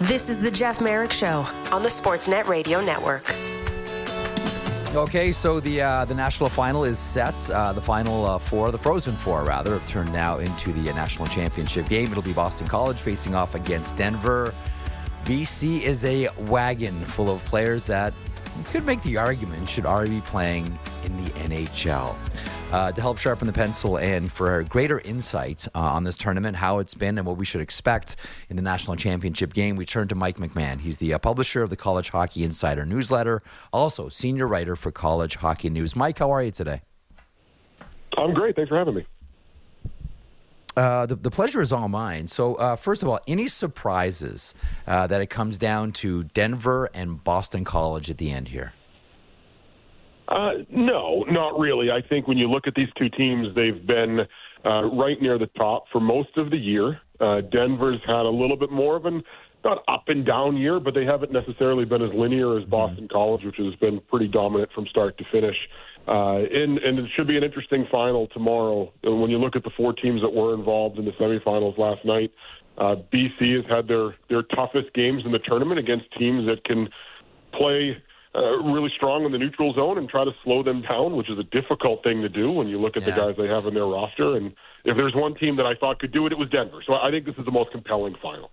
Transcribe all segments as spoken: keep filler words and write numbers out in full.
This is the Jeff Merrick Show on the Sportsnet Radio Network. Okay, so the uh, the national final is set. Uh, the final uh, four, the Frozen Four, rather, have turned now into the uh, national championship game. It'll be Boston College facing off against Denver. B C is a wagon full of players that you could make the argument should already be playing in the N H L. Uh, to help sharpen the pencil and for greater insight uh, on this tournament, how it's been and what we should expect in the national championship game, we turn to Mike McMahon. He's the uh, publisher of the College Hockey Insider newsletter, also senior writer for College Hockey News. Mike, how are you today? I'm great. Thanks for having me. Uh, the, the pleasure is all mine. So, uh, first of all, any surprises uh, that it comes down to Denver and Boston College at the end here? Uh, no, not really. I think when you look at these two teams, they've been uh, right near the top for most of the year. Uh, Denver's had a little bit more of an, not up and down year, but they haven't necessarily been as linear as Boston mm-hmm. College, which has been pretty dominant from start to finish. Uh, and, and it should be an interesting final tomorrow. When you look at the four teams that were involved in the semifinals last night, uh, B C has had their, their toughest games in the tournament against teams that can play Uh, really strong in the neutral zone and try to slow them down, which is a difficult thing to do when you look at yeah. the guys they have in their roster. And if there's one team that I thought could do it, it was Denver. So I think this is the most compelling final.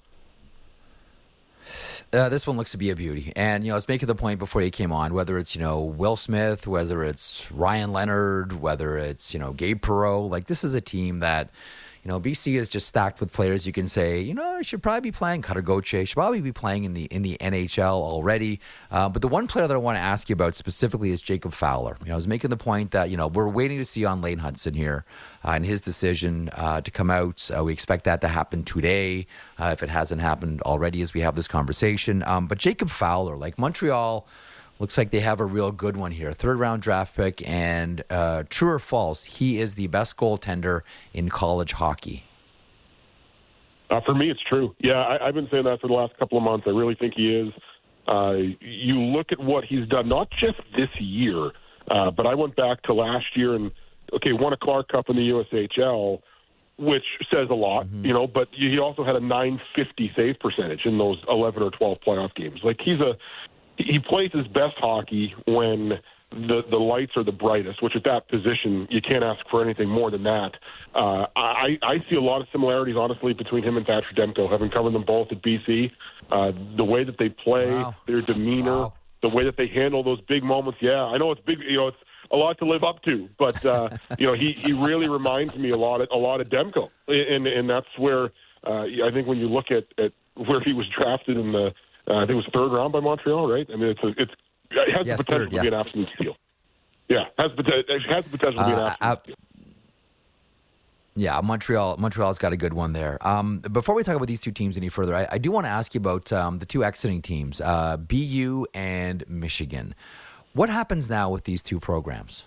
Uh, this one looks to be a beauty. And, you know, I was making the point before you came on, whether it's, you know, Will Smith, whether it's Ryan Leonard, whether it's, you know, Gabe Perreault, like this is a team that, you know, B C is just stacked with players you can say, you know, should probably be playing. Cutter Gauthier should probably be playing in the in the N H L already. Uh, but the one player that I want to ask you about specifically is Jacob Fowler. You know, I was making the point that, you know, we're waiting to see on Lane Hudson here uh, and his decision uh, to come out. Uh, we expect that to happen today, uh, if it hasn't happened already as we have this conversation. Um, but Jacob Fowler, like Montreal, looks like they have a real good one here. Third round draft pick, and uh, true or false, he is the best goaltender in college hockey. Uh, for me, it's true. Yeah, I, I've been saying that for the last couple of months. I really think he is. Uh, you look at what he's done, not just this year, uh, but I went back to last year and, okay, won a Clark Cup in the U S H L, which says a lot, mm-hmm. you know, but he also had a nine fifty save percentage in those eleven or twelve playoff games. Like, he's a He plays his best hockey when the the lights are the brightest, which at that position, you can't ask for anything more than that. Uh, I, I see a lot of similarities, honestly, between him and Thatcher Demko, having covered them both at B C. Uh, the way that they play, wow. their demeanor, wow. the way that they handle those big moments. Yeah, I know it's big, you know, it's a lot to live up to, but, uh, you know, he, he really reminds me a lot of, a lot of Demko. And, and that's where uh, I think when you look at, at where he was drafted in the, Uh, I think it was third round by Montreal, right? I mean, it's a, it's it has yes, the potential third, yeah. to be an absolute steal. Yeah, has it has the potential to be an absolute uh, uh, steal. Yeah, Montreal Montreal's got a good one there. Um, before we talk about these two teams any further, I, I do want to ask you about um, the two exiting teams, uh, B U and Michigan. What happens now with these two programs?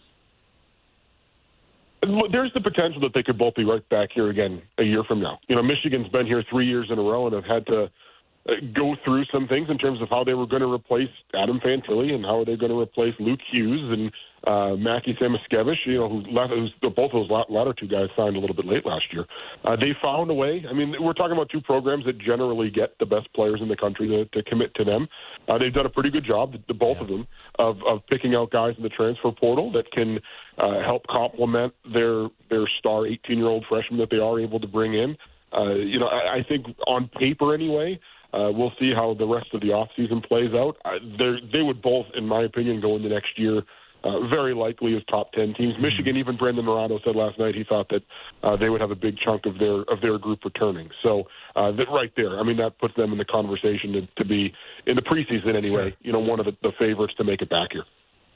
There's the potential that they could both be right back here again a year from now. You know, Michigan's been here three years in a row and have had to go through some things in terms of how they were going to replace Adam Fantilli and how are they going to replace Luke Hughes and uh, Mackie Samoskevich, you know, who left, who's, both those latter two guys signed a little bit late last year. Uh, they found a way. I mean, we're talking about two programs that generally get the best players in the country to, to commit to them. Uh, they've done a pretty good job, the, the both yeah. of them, of, of picking out guys in the transfer portal that can uh, help complement their their star eighteen-year-old freshman that they are able to bring in. Uh, you know, I, I think on paper anyway, Uh, we'll see how the rest of the offseason plays out. Uh, they would both, in my opinion, go into next year uh, very likely as top ten teams. Mm-hmm. Michigan, even Brendan Morado said last night he thought that uh, they would have a big chunk of their of their group returning. So uh, that right there, I mean, that puts them in the conversation to, to be, in the preseason anyway, sure. you know, one of the, the favorites to make it back here.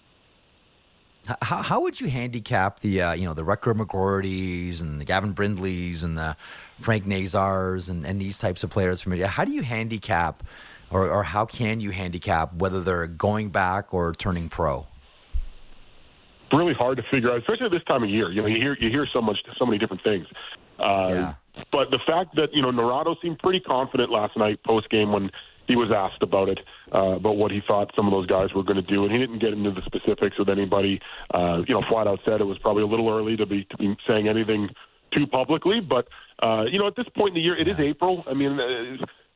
How, how would you handicap the uh, you know the Rutger McGroartys and the Gavin Brindleys and the Frank Nazars and, and these types of players from India? How do you handicap, or, or how can you handicap whether they're going back or turning pro? Really hard to figure out, especially this time of year. You know, you hear you hear so much, so many different things. Uh, yeah. But the fact that you know Norado seemed pretty confident last night post game when he was asked about it, uh, about what he thought some of those guys were going to do, and he didn't get into the specifics with anybody. Uh, you know, flat out said it was probably a little early to be to be saying anything too publicly. But uh, you know, at this point in the year, it yeah. is April. I mean, uh,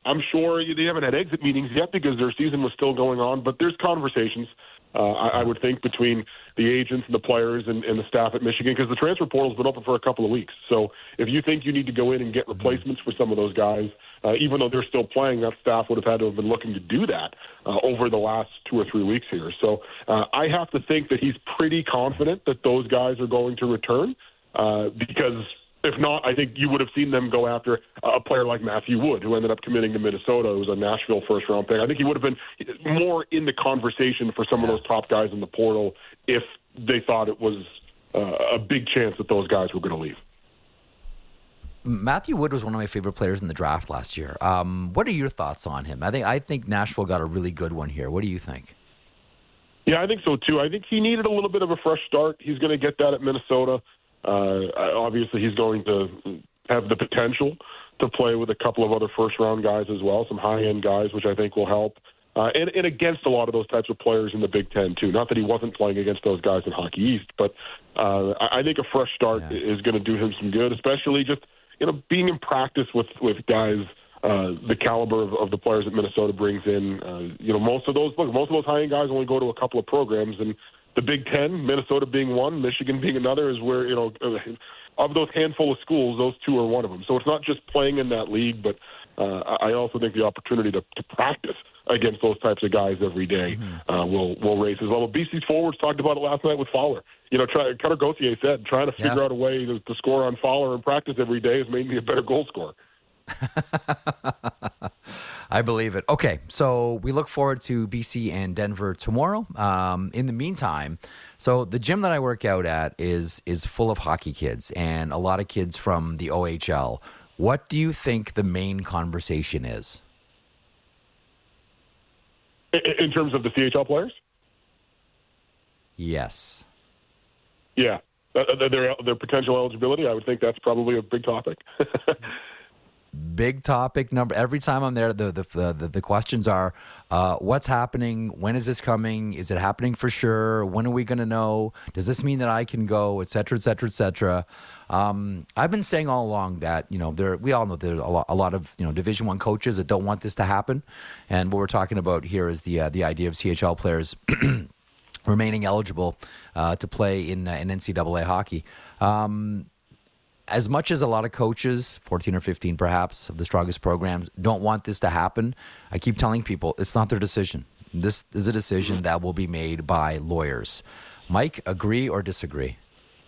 I'm sure they haven't had exit meetings yet because their season was still going on, but there's conversations, uh, I, I would think, between the agents and the players and, and the staff at Michigan, because the transfer portal's been open for a couple of weeks. So if you think you need to go in and get replacements for some of those guys, uh, even though they're still playing, that staff would have had to have been looking to do that uh, over the last two or three weeks here. So uh, I have to think that he's pretty confident that those guys are going to return uh, because – if not, I think you would have seen them go after a player like Matthew Wood, who ended up committing to Minnesota, who was a Nashville first-round pick. I think he would have been more in the conversation for some of those top guys in the portal if they thought it was uh, a big chance that those guys were going to leave. Matthew Wood was one of my favorite players in the draft last year. Um, what are your thoughts on him? I think I think Nashville got a really good one here. What do you think? Yeah, I think so, too. I think he needed a little bit of a fresh start. He's going to get that at Minnesota. Uh, obviously, he's going to have the potential to play with a couple of other first-round guys as well, some high-end guys, which I think will help. Uh, and, and against a lot of those types of players in the Big Ten, too. Not that he wasn't playing against those guys in Hockey East, but uh, I think a fresh start yeah. is going to do him some good, especially just you know being in practice with, with guys uh, the caliber of, of the players that Minnesota brings in. Uh, you know, most of those look, most of those high-end guys only go to a couple of programs, and the Big Ten, Minnesota being one, Michigan being another, is where, you know, of those handful of schools, those two are one of them. So it's not just playing in that league, but uh, I also think the opportunity to, to practice against those types of guys every day mm-hmm. uh, will will raise as well. But B C's forwards talked about it last night with Fowler. You know, try, Cutter Gauthier said trying to figure yeah. out a way to, to score on Fowler in practice every day has made me a better goal scorer. I believe it. Okay, so we look forward to B C and Denver tomorrow. Um, in the meantime, so the gym that I work out at is is full of hockey kids and a lot of kids from the O H L. What do you think the main conversation is? In terms of the C H L players? Yes. Yeah. Their, their potential eligibility, I would think that's probably a big topic. Big topic number. Every time I'm there, the the the, the questions are, uh, what's happening? When is this coming? Is it happening for sure? When are we going to know? Does this mean that I can go? Et cetera, et cetera, et cetera. Um, I've been saying all along that, you know, there we all know there's a lot, a lot of, you know, Division One coaches that don't want this to happen. And what we're talking about here is the uh, the idea of C H L players remaining eligible uh, to play in, uh, in N C double A hockey. Um As much as a lot of coaches, fourteen or fifteen perhaps, of the strongest programs, don't want this to happen, I keep telling people it's not their decision. This is a decision that will be made by lawyers. Mike, agree or disagree?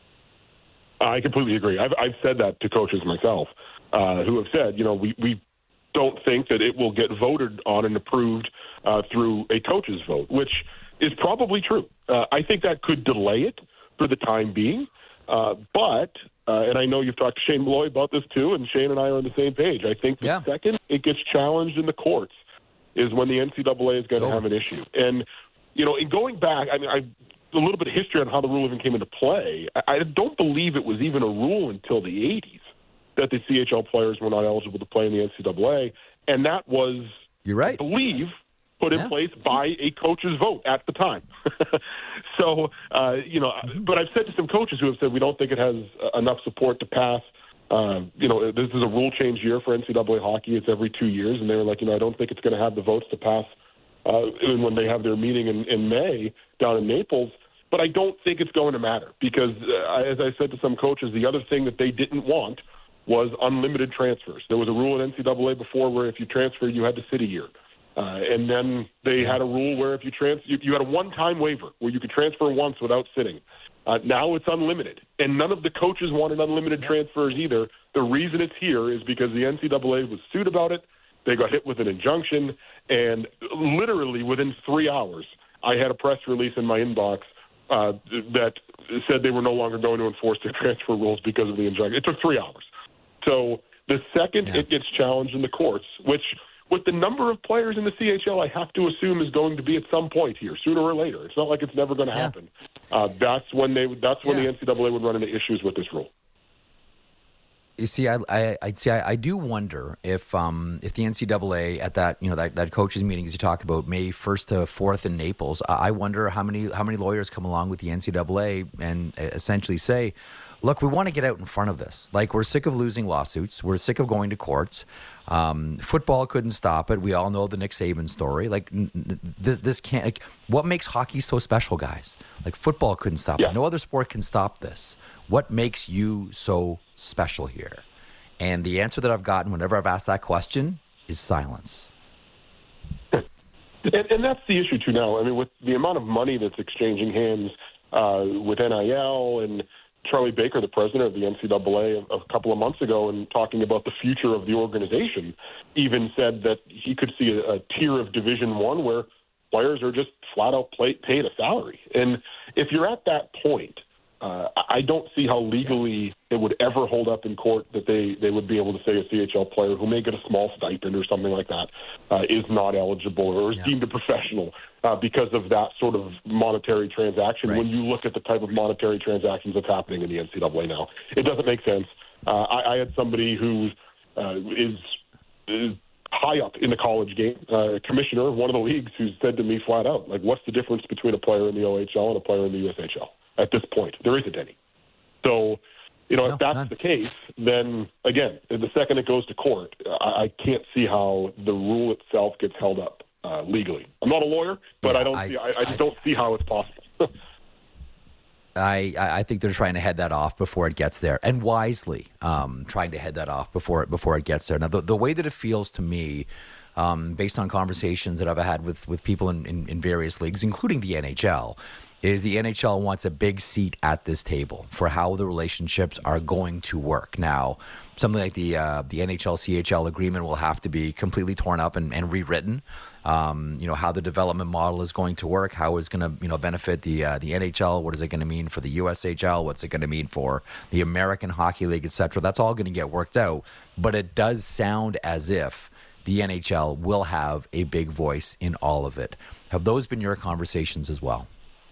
I completely agree. I've, I've said that to coaches myself uh, who have said, you know, we, we don't think that it will get voted on and approved uh, through a coach's vote, which is probably true. Uh, I think that could delay it for the time being, uh, but... Uh, and I know you've talked to Shane Malloy about this too, and Shane and I are on the same page. I think the yeah. second it gets challenged in the courts is when the N C double A is going to oh. have an issue. And, you know, in going back, I mean, I, a little bit of history on how the rule even came into play. I, I don't believe it was even a rule until the eighties that the C H L players were not eligible to play in the N C double A. And that was, You're right. I believe, put in yeah. place by a coach's vote at the time. so, uh, you know, mm-hmm. but I've said to some coaches who have said we don't think it has uh, enough support to pass. Uh, you know, this is a rule change year for N C double A hockey. It's every two years. And they were like, you know, I don't think it's going to have the votes to pass uh, when they have their meeting in, in May down in Naples. But I don't think it's going to matter because, uh, as I said to some coaches, the other thing that they didn't want was unlimited transfers. There was a rule in N C double A before where if you transferred, you had to sit a year. Uh, and then they had a rule where if you trans, you, you had a one-time waiver where you could transfer once without sitting. Uh, now it's unlimited, and none of the coaches wanted unlimited yeah. transfers either. The reason it's here is because the N C double A was sued about it. They got hit with an injunction, and literally within three hours, I had a press release in my inbox uh, that said they were no longer going to enforce their transfer rules because of the injunction. It took three hours. So the second yeah. it gets challenged in the courts, which – with the number of players in the C H L, I have to assume is going to be at some point here, sooner or later. It's not like it's never going to yeah. happen. Uh, that's when they. That's when yeah. the N C double A would run into issues with this rule. You see, I, I, I see. I, I do wonder if, um, if the N C double A at that, you know, that, that coaches meetings you talk about, May first to fourth in Naples. I wonder how many how many lawyers come along with the N C double A and essentially say, look, we want to get out in front of this. Like, we're sick of losing lawsuits. We're sick of going to courts. Um, football couldn't stop it. We all know the Nick Saban story. Like, n- n- this, this can't. Like, what makes hockey so special, guys? Like, football couldn't stop yeah. it. No other sport can stop this. What makes you so special here? And the answer that I've gotten whenever I've asked that question is silence. And, and that's the issue, too, now. I mean, with the amount of money that's exchanging hands uh, with N I L, and Charlie Baker, the president of the N C double A, a, a couple of months ago, and talking about the future of the organization, even said that he could see a, a tier of Division One where players are just flat-out play, paid a salary. And if you're at that point, Uh, I don't see how legally it would ever hold up in court that they, they would be able to say a C H L player who may get a small stipend or something like that uh, is not eligible or is yeah. deemed a professional uh, because of that sort of monetary transaction. Right. When you look at the type of monetary transactions that's happening in the N C double A now, it doesn't make sense. Uh, I, I had somebody who uh, is, is high up in the college game, uh, commissioner of one of the leagues, who said to me flat out, like, what's the difference between a player in the O H L and a player in the U S H L? At this point, there isn't any. So, you know, no, if that's none. the case, then, again, the second it goes to court, I, I can't see how the rule itself gets held up uh, legally. I'm not a lawyer, but yeah, I don't. I, see, I, I just I, don't see how it's possible. I, I think they're trying to head that off before it gets there, and wisely um, trying to head that off before it before it gets there. Now, the, the way that it feels to me, um, based on conversations that I've had with, with people in, in, in various leagues, including the N H L, is the N H L wants a big seat at this table for how the relationships are going to work. Now, something like the uh, the N H L C H L agreement will have to be completely torn up and, and rewritten. Um, you know, how the development model is going to work, how it's going to, you know, benefit the uh, the N H L, what is it going to mean for the U S H L, what's it going to mean for the American Hockey League, et cetera. That's all going to get worked out. But it does sound as if the N H L will have a big voice in all of it. Have those been your conversations as well?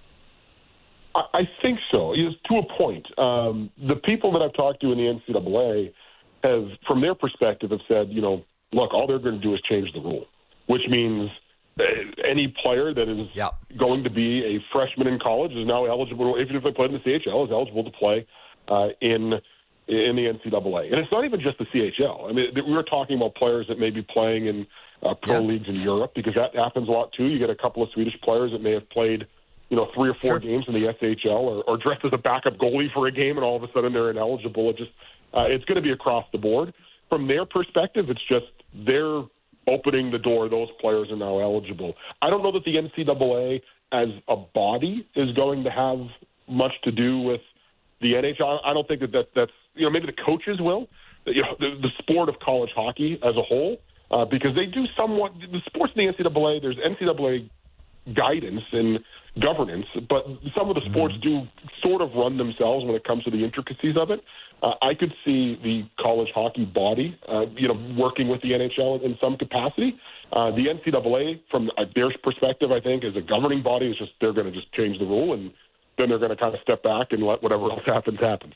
I think so. It's to a point. Um, the people that I've talked to in the N C double A have, from their perspective, have said, you know, look, all they're going to do is change the rule, which means any player that is yep. going to be a freshman in college is now eligible, even if they played in the C H L, is eligible to play uh, in in the N C double A. And it's not even just the C H L. I mean, we were talking about players that may be playing in uh, pro yep. leagues in Europe, because that happens a lot too. You get a couple of Swedish players that may have played, you know, three or four sure. games in the S H L, or, or dressed as a backup goalie for a game, and all of a sudden they're ineligible. It just uh, it's going to be across the board. From their perspective, it's just they're opening the door. Those players are now eligible. I don't know that the N C double A as a body is going to have much to do with the N H L. I don't think that, that that's, you know, maybe the coaches will, you know, the, the sport of college hockey as a whole, uh, because they do somewhat, the sports in the N C double A, there's N C double A guidance and governance, but some of the sports mm-hmm. do sort of run themselves when it comes to the intricacies of it. Uh, I could see the college hockey body, uh, you know, working with the N H L in some capacity. Uh, the N C double A, from their perspective, I think, as a governing body, is just they're going to just change the rule, and then they're going to kind of step back and let whatever else happens happens.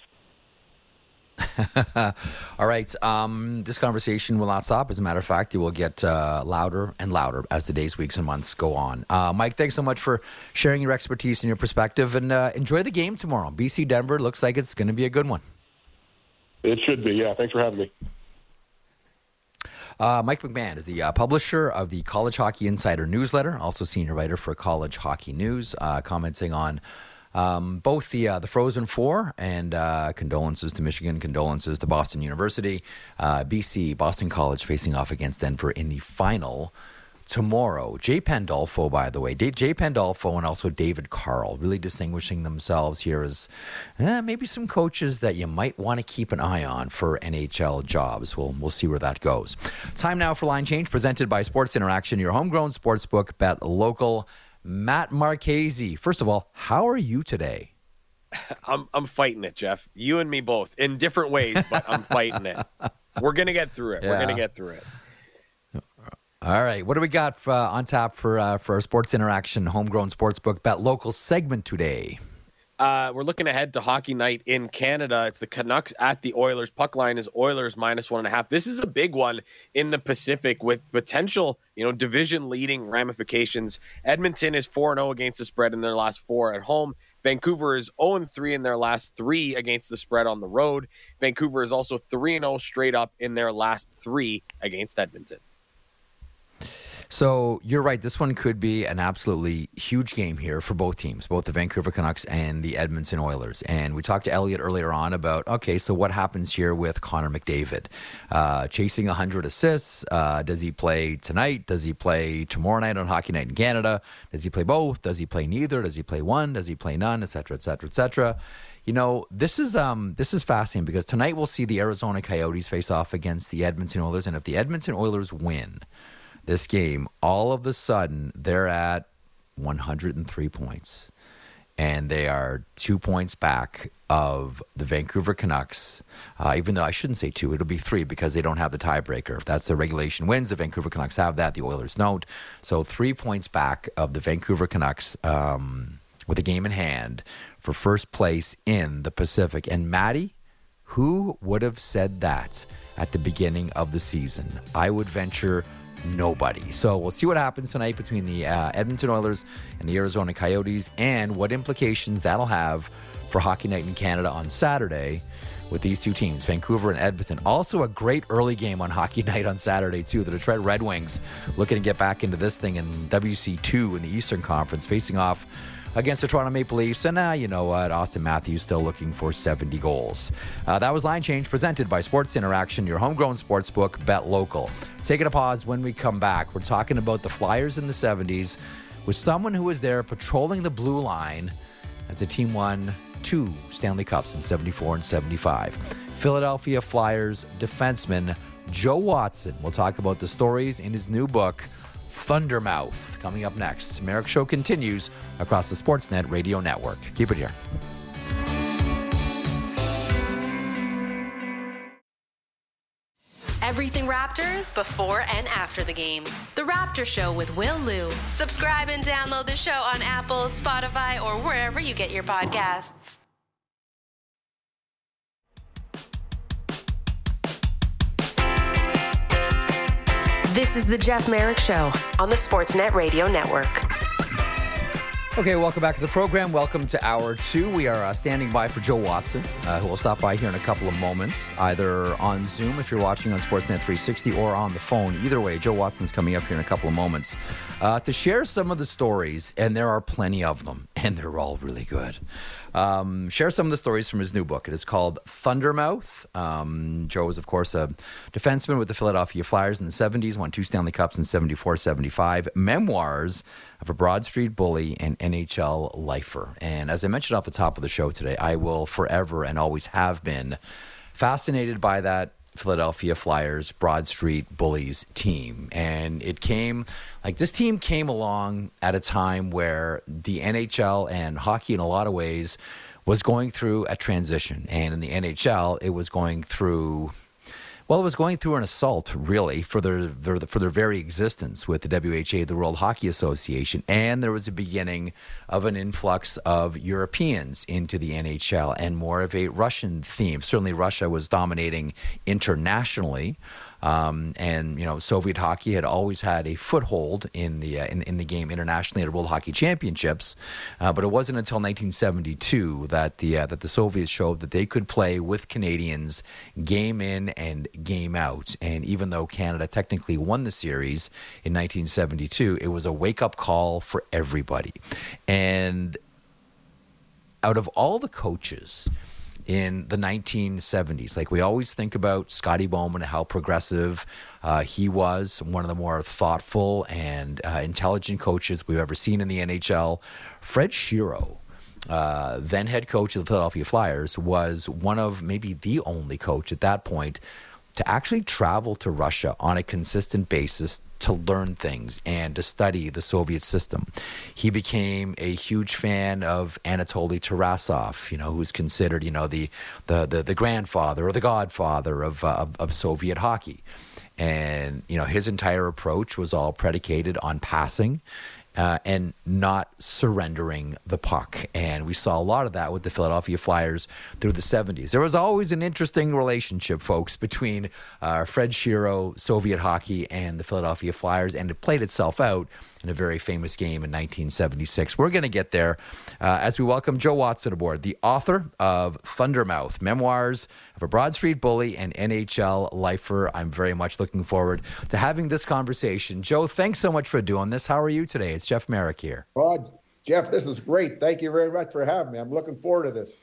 All right. Um, this conversation will not stop. As a matter of fact, it will get uh, louder and louder as the days, weeks, and months go on. Uh, Mike, thanks so much for sharing your expertise and your perspective, and uh, enjoy the game tomorrow. B C Denver looks like it's going to be a good one. It should be, yeah. Thanks for having me. Uh, Mike McMahon is the uh, publisher of the College Hockey Insider newsletter, also senior writer for College Hockey News, uh, commenting on Um, both the uh, the Frozen Four and uh, condolences to Michigan, condolences to Boston University, uh, B C, Boston College facing off against Denver in the final tomorrow. Jay Pandolfo, by the way, Jay Pandolfo and also David Carl really distinguishing themselves here as eh, maybe some coaches that you might want to keep an eye on for N H L jobs. We'll, we'll see where that goes. Time now for Line Change, presented by Sports Interaction, your homegrown sportsbook, bet local. Matt Marchese, first of all, how are you today? I'm I'm fighting it, Jeff. You and me both, in different ways, but I'm fighting it. We're gonna get through it. Yeah. We're gonna get through it. All right, what do we got for, uh, on tap for uh, for our Sports Interaction homegrown sportsbook bet local segment today? Uh, we're looking ahead to Hockey Night in Canada. It's the Canucks at the Oilers. Puck line is Oilers minus one and a half. This is a big one in the Pacific with potential, you know, division leading ramifications. Edmonton is four and oh against the spread in their last four at home. Vancouver is oh and three in their last three against the spread on the road. Vancouver is also three and oh straight up in their last three against Edmonton. So you're right. This one could be an absolutely huge game here for both teams, both the Vancouver Canucks and the Edmonton Oilers. And we talked to Elliot earlier on about, okay, so what happens here with Connor McDavid? Uh, chasing one hundred assists. Uh, does he play tonight? Does he play tomorrow night on Hockey Night in Canada? Does he play both? Does he play neither? Does he play one? Does he play none? Et cetera, et cetera, et cetera. You know, this is um this is fascinating because tonight we'll see the Arizona Coyotes face off against the Edmonton Oilers. And if the Edmonton Oilers win this game, all of a sudden they're at one hundred three points, and they are two points back of the Vancouver Canucks. Uh, even though I shouldn't say two, it'll be three because they don't have the tiebreaker. If that's the regulation wins, the Vancouver Canucks have that. The Oilers don't. So three points back of the Vancouver Canucks um, with a game in hand for first place in the Pacific. And Maddie, who would have said that at the beginning of the season? I would venture nobody. So we'll see what happens tonight between the uh, Edmonton Oilers and the Arizona Coyotes and what implications that'll have for Hockey Night in Canada on Saturday with these two teams, Vancouver and Edmonton. Also a great early game on Hockey Night on Saturday, too. The Detroit Red Wings looking to get back into this thing in W C two in the Eastern Conference, facing off against the Toronto Maple Leafs. And now, uh, you know what, Austin Matthews still looking for seventy goals. Uh, that was Line Change, presented by Sports Interaction, your homegrown sportsbook, bet local. Taking a pause. When we come back, we're talking about the Flyers in the seventies with someone who was there patrolling the blue line as the team won two Stanley Cups in seventy-four and seventy-five. Philadelphia Flyers defenseman Joe Watson. We'll talk about the stories in his new book, Thundermouth, coming up next. Merrick Show continues across the Sportsnet Radio Network. Keep it here. Everything Raptors before and after the games. The Raptor Show with Will Liu. Subscribe and download the show on Apple, Spotify, or wherever you get your podcasts. This is the Jeff Merrick Show on the Sportsnet Radio Network. Okay, welcome back to the program. Welcome to hour two. We are uh, standing by for Joe Watson, uh, who will stop by here in a couple of moments, either on Zoom if you're watching on Sportsnet three sixty or on the phone. Either way, Joe Watson's coming up here in a couple of moments uh, to share some of the stories, and there are plenty of them, and they're all really good. Um, share some of the stories from his new book. It is called Thundermouth. Um, Joe was, of course, a defenseman with the Philadelphia Flyers in the seventies, won two Stanley Cups in seventy-four seventy-five. Memoirs of a Broad Street bully and N H L lifer. And as I mentioned off the top of the show today, I will forever and always have been fascinated by that Philadelphia Flyers Broad Street Bullies team. And it came, like this team came along at a time where the N H L and hockey in a lot of ways was going through a transition. And in the N H L, it was going through, well, it was going through an assault, really, for their, their for their very existence with the W H A, the World Hockey Association. And there was a beginning of an influx of Europeans into the N H L and more of a Russian theme. Certainly Russia was dominating internationally. Um, and, you know, Soviet hockey had always had a foothold in the uh, in, in the game internationally at World Hockey Championships. Uh, but it wasn't until nineteen seventy-two that the uh, that the Soviets showed that they could play with Canadians game in and game out. And even though Canada technically won the series in nineteen seventy-two, it was a wake-up call for everybody. And out of all the coaches in the nineteen seventies, like we always think about Scotty Bowman and how progressive uh, he was, one of the more thoughtful and uh, intelligent coaches we've ever seen in the N H L. Fred Shero, uh, then head coach of the Philadelphia Flyers, was one of maybe the only coach at that point to actually travel to Russia on a consistent basis to learn things and to study the Soviet system. He became a huge fan of Anatoly Tarasov, you know, who's considered, you know, the the the, the grandfather or the godfather of, uh, of of Soviet hockey. And, you know, his entire approach was all predicated on passing uh, and not surrendering the puck. And we saw a lot of that with the Philadelphia Flyers through the seventies. There was always an interesting relationship, folks, between uh, Fred Shero, Soviet hockey, and the Philadelphia Flyers, and it played itself out in a very famous game in nineteen seventy-six. We're going to get there uh, as we welcome Joe Watson aboard, the author of Thundermouth, Memoirs of a Broad Street Bully and N H L Lifer. I'm very much looking forward to having this conversation. Joe, thanks so much for doing this. How are you today? It's Jeff Merrick here. Well, Jeff, this is great. Thank you very much for having me. I'm looking forward to this.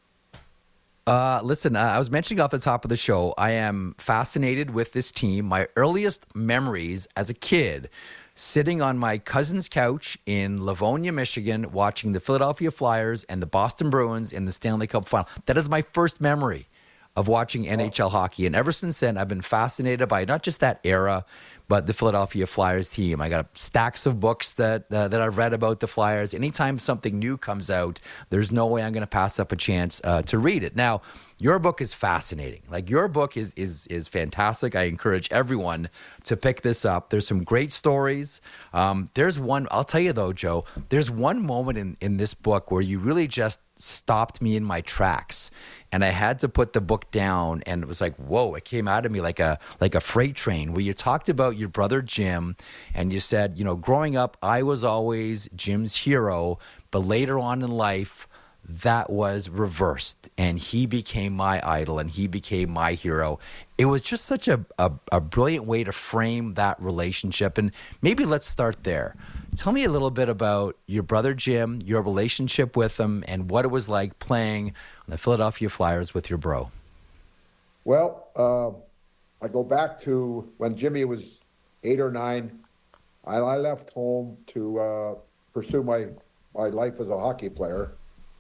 Uh, listen, uh, I was mentioning off the top of the show, I am fascinated with this team. My earliest memories as a kid, sitting on my cousin's couch in Livonia, Michigan, watching the Philadelphia Flyers and the Boston Bruins in the Stanley Cup final. That is my first memory of watching N H L hockey. And ever since then, I've been fascinated by not just that era, but the Philadelphia Flyers team. I got stacks of books that uh, that I've read about the Flyers. Anytime something new comes out, there's no way I'm going to pass up a chance uh, to read it. Now, your book is fascinating. Like, your book is is is fantastic. I encourage everyone to pick this up. There's some great stories. Um, there's one, I'll tell you though, Joe, there's one moment in, in this book where you really just stopped me in my tracks. And I had to put the book down, and it was like, whoa, it came out of me like a like a freight train, where you talked about your brother Jim, and you said, you know, growing up, I was always Jim's hero, but later on in life, that was reversed, and he became my idol, and he became my hero. It was just such a, a, a brilliant way to frame that relationship, and maybe let's start there. Tell me a little bit about your brother Jim, your relationship with him, and what it was like playing on the Philadelphia Flyers with your bro. Well, uh, I go back to when Jimmy was eight or nine. I, I left home to uh, pursue my, my life as a hockey player.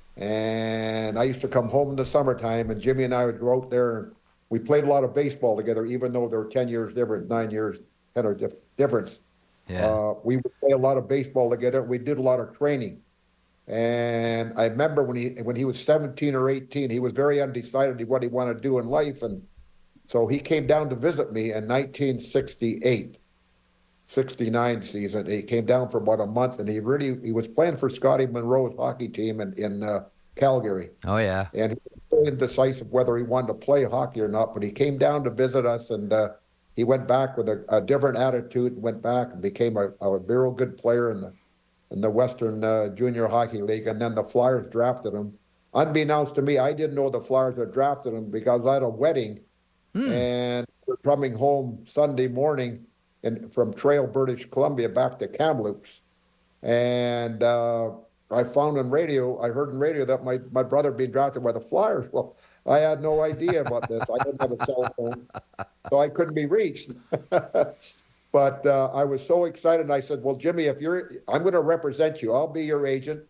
And I used to come home in the summertime, and Jimmy and I would go out there, and we played a lot of baseball together, even though there were ten years difference, nine years, ten or dif- difference. Yeah. Uh, we would play a lot of baseball together. We did a lot of training. And I remember when he when he was seventeen or eighteen, he was very undecided what he wanted to do in life. And so he came down to visit me in nineteen sixty-eight, sixty-nine season. He came down for about a month, and he really he was playing for Scotty Monroe's hockey team in, in uh, Calgary. Oh, yeah. And he was very indecisive whether he wanted to play hockey or not, but he came down to visit us, and uh, he went back with a, a different attitude, and went back and became a, a very good player in the in the Western uh, Junior Hockey League. And then the Flyers drafted him. Unbeknownst to me, I didn't know the Flyers had drafted him because I had a wedding, mm. and we're coming home Sunday morning in, from Trail, British Columbia, back to Kamloops. And uh, I found on radio, I heard on radio that my, my brother had been drafted by the Flyers. Well, I had no idea about this. I didn't have a cell phone, so I couldn't be reached. But uh, I was so excited, and I said, well, Jimmy, if you're, I'm going to represent you. I'll be your agent.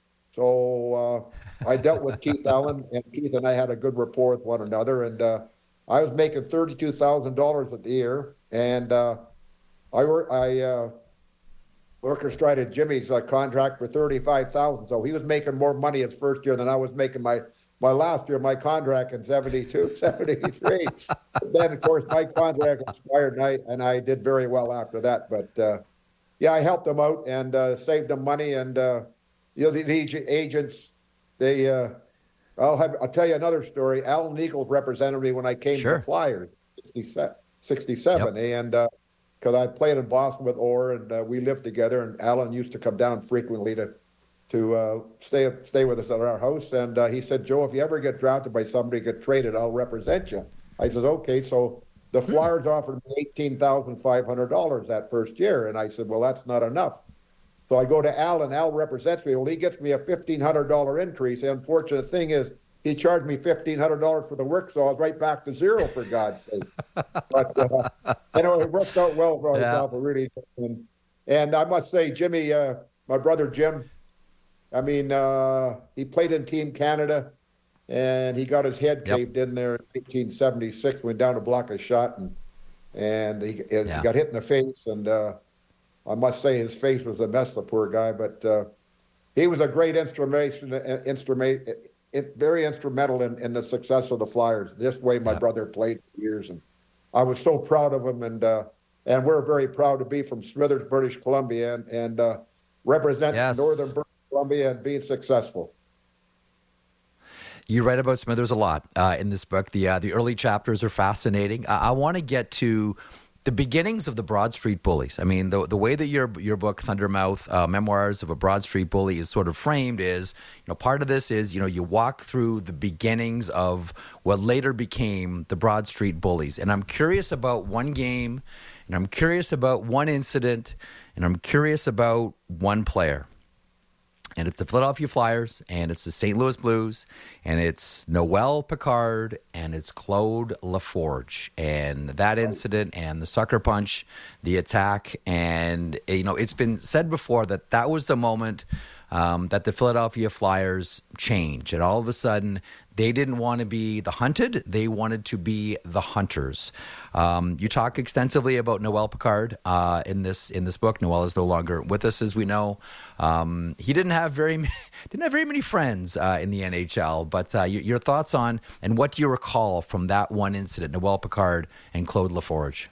So uh, I dealt with Keith Allen, and Keith and I had a good rapport with one another. And uh, I was making thirty-two thousand dollars a year, and uh, I, I uh, orchestrated Jimmy's uh, contract for thirty-five thousand dollars. So he was making more money his first year than I was making my My last year, my contract in seventy-two, seventy-three. Then, of course, my contract expired, and I, and I did very well after that. But, uh, yeah, I helped them out and uh, saved them money. And, uh, you know, the, the agents, they, uh, I'll have, I'll tell you another story. Alan Eagles represented me when I came sure. to the Flyers, sixty-seven. Yep. And because uh, I played in Boston with Orr, and uh, we lived together, and Alan used to come down frequently to to uh, stay stay with us at our house. And uh, he said, Joe, if you ever get drafted by somebody, get traded, I'll represent you. I said, okay. So the Flyers hmm. offered me eighteen thousand five hundred dollars that first year. And I said, well, that's not enough. So I go to Al, and Al represents me. Well, he gets me a fifteen hundred dollars increase. The unfortunate thing is he charged me fifteen hundred dollars for the work, so I was right back to zero, for God's sake. But, uh, you know, it worked out well for myself, yeah. really. And, and I must say, Jimmy, uh, my brother Jim, I mean, uh, he played in Team Canada, and he got his head yep. caved in there in eighteen seventy-six, went down to block a shot, and and he, yeah. he got hit in the face. And uh, I must say his face was a mess, the poor guy. But uh, he was a great instrument, instrument, very instrumental in, in the success of the Flyers. This way my yeah. brother played for years, and I was so proud of him. And uh, and we're very proud to be from Smithers, British Columbia. And, and uh, representing Yes. Northern British Columbia and being successful. You write about Smithers a lot uh, in this book. The uh, the early chapters are fascinating. I, I want to get to the beginnings of the Broad Street Bullies. I mean, the the way that your your book, Thundermouth, uh, Memoirs of a Broad Street Bully, is sort of framed is, you know, part of this is, you know, you walk through the beginnings of what later became the Broad Street Bullies. And I'm curious about one game, and I'm curious about one incident, and I'm curious about one player. And it's the Philadelphia Flyers, and it's the Saint Louis Blues, and it's Noel Picard, and it's Claude Laforge. And that incident and the sucker punch, the attack, and, you know, it's been said before that that was the moment um, that the Philadelphia Flyers changed. And all of a sudden, they didn't want to be the hunted. They wanted to be the hunters. Um, you talk extensively about Noel Picard uh, in this in this book. Noel is no longer with us, as we know. Um, he didn't have very didn't have very many friends uh, in the N H L. But uh, your, your thoughts on and what do you recall from that one incident, Noel Picard and Claude Laforge?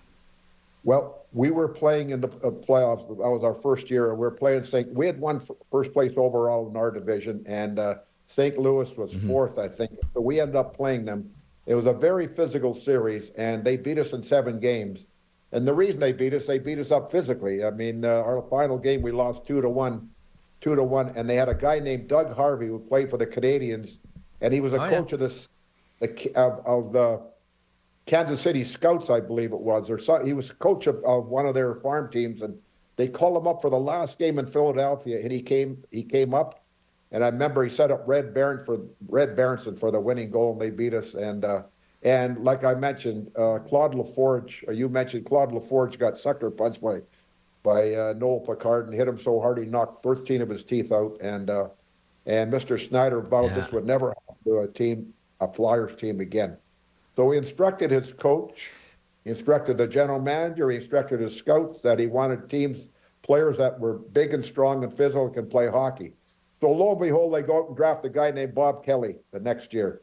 Well, we were playing in the uh, playoffs. That was our first year. We were playing Saint We had won f- first place overall in our division, and uh, Saint Louis was mm-hmm. fourth, I think. So we ended up playing them. It was a very physical series, and they beat us in seven games. And the reason they beat us, they beat us up physically. I mean, uh, our final game we lost two to one, two to one, and they had a guy named Doug Harvey who played for the Canadians, and he was a oh, coach yeah. of the the of, of the Kansas City Scouts, I believe it was, or so, he was coach of, of one of their farm teams, and they called him up for the last game in Philadelphia, and he came he came up. And I remember he set up Red Barron for Red Berenson for the winning goal, and they beat us. And uh, and like I mentioned, uh, Claude Laforge, or you mentioned Claude Laforge got sucker punched by by uh, Noel Picard and hit him so hard he knocked thirteen of his teeth out. And uh, and Mister Snyder vowed yeah. this would never happen to a team, a Flyers team again. So he instructed his coach, he instructed the general manager, he instructed his scouts that he wanted teams, players that were big and strong and physical and can play hockey. So lo and behold, they go out and draft a guy named Bob Kelly the next year.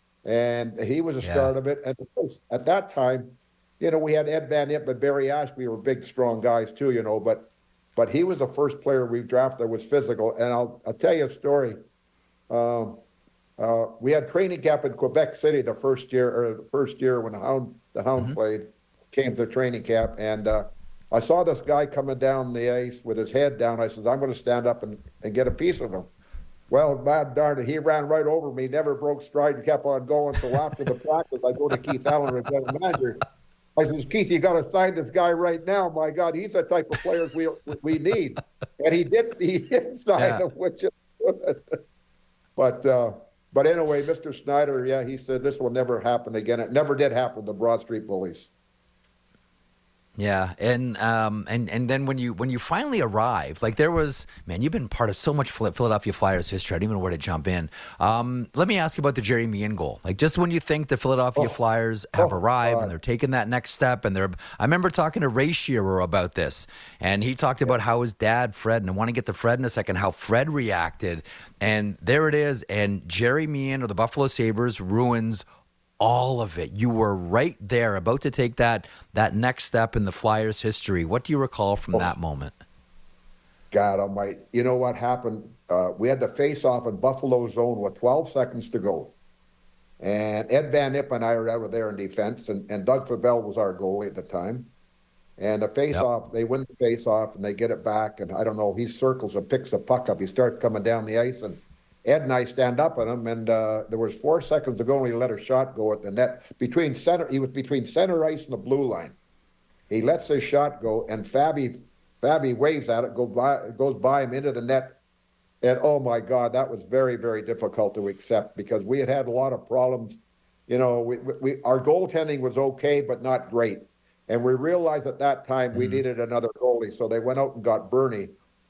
And he was a yeah. start of it. And at that time, you know, we had Ed Van Impe and Barry Ashby were big, strong guys too, you know, but but he was the first player we drafted that was physical. And I'll I'll tell you a story. Um, uh, we had training camp in Quebec City the first year, or the first year when the Hound the Hound mm-hmm. played, came to training camp, and uh, I saw this guy coming down the ice with his head down. I said, I'm going to stand up and, and get a piece of him. Well, bad darn it, he ran right over me, never broke stride, and kept on going. So after the practice, I go to Keith Allen, the general manager. I says, Keith, you got to sign this guy right now. My God, he's the type of players we we need. And he did, he did sign yeah. him, which is good. But, uh, but anyway, Mister Snyder, yeah, he said this will never happen again. It never did happen, the Broad Street Bullies. Yeah, and um, and and then when you when you finally arrive, like there was, man, you've been part of so much Philadelphia Flyers history. I don't even know where to jump in. Um, let me ask you about the Jerry Meehan goal. Like just when you think the Philadelphia oh. Flyers have oh, arrived and they're taking that next step, and they're, I remember talking to Ray Shearer about this, and he talked yeah. about how his dad Fred, and I want to get to Fred in a second, how Fred reacted, and there it is, and Jerry Meehan of the Buffalo Sabres ruins all of it. You were right there, about to take that that next step in the Flyers' history. What do you recall from oh. that moment? God almighty. You know what happened? Uh, we had the face-off in Buffalo zone with twelve seconds to go. And Ed Van Impe and I were over there in defense, and, and Doug Favell was our goalie at the time. And the face-off, yep. they win the face-off, and they get it back, and I don't know, he circles and picks the puck up. He starts coming down the ice, and Ed and I stand up at him, and uh, there was four seconds to go, and he let a shot go at the net. Between center, he was between center ice and the blue line. He lets his shot go, and Fabi, Fabi waves at it, goes by, goes by him into the net. And oh my God, that was very, very difficult to accept because we had had a lot of problems. You know, we, we our goaltending was okay, but not great. And we realized at that time mm-hmm. we needed another goalie, so they went out and got Bernie,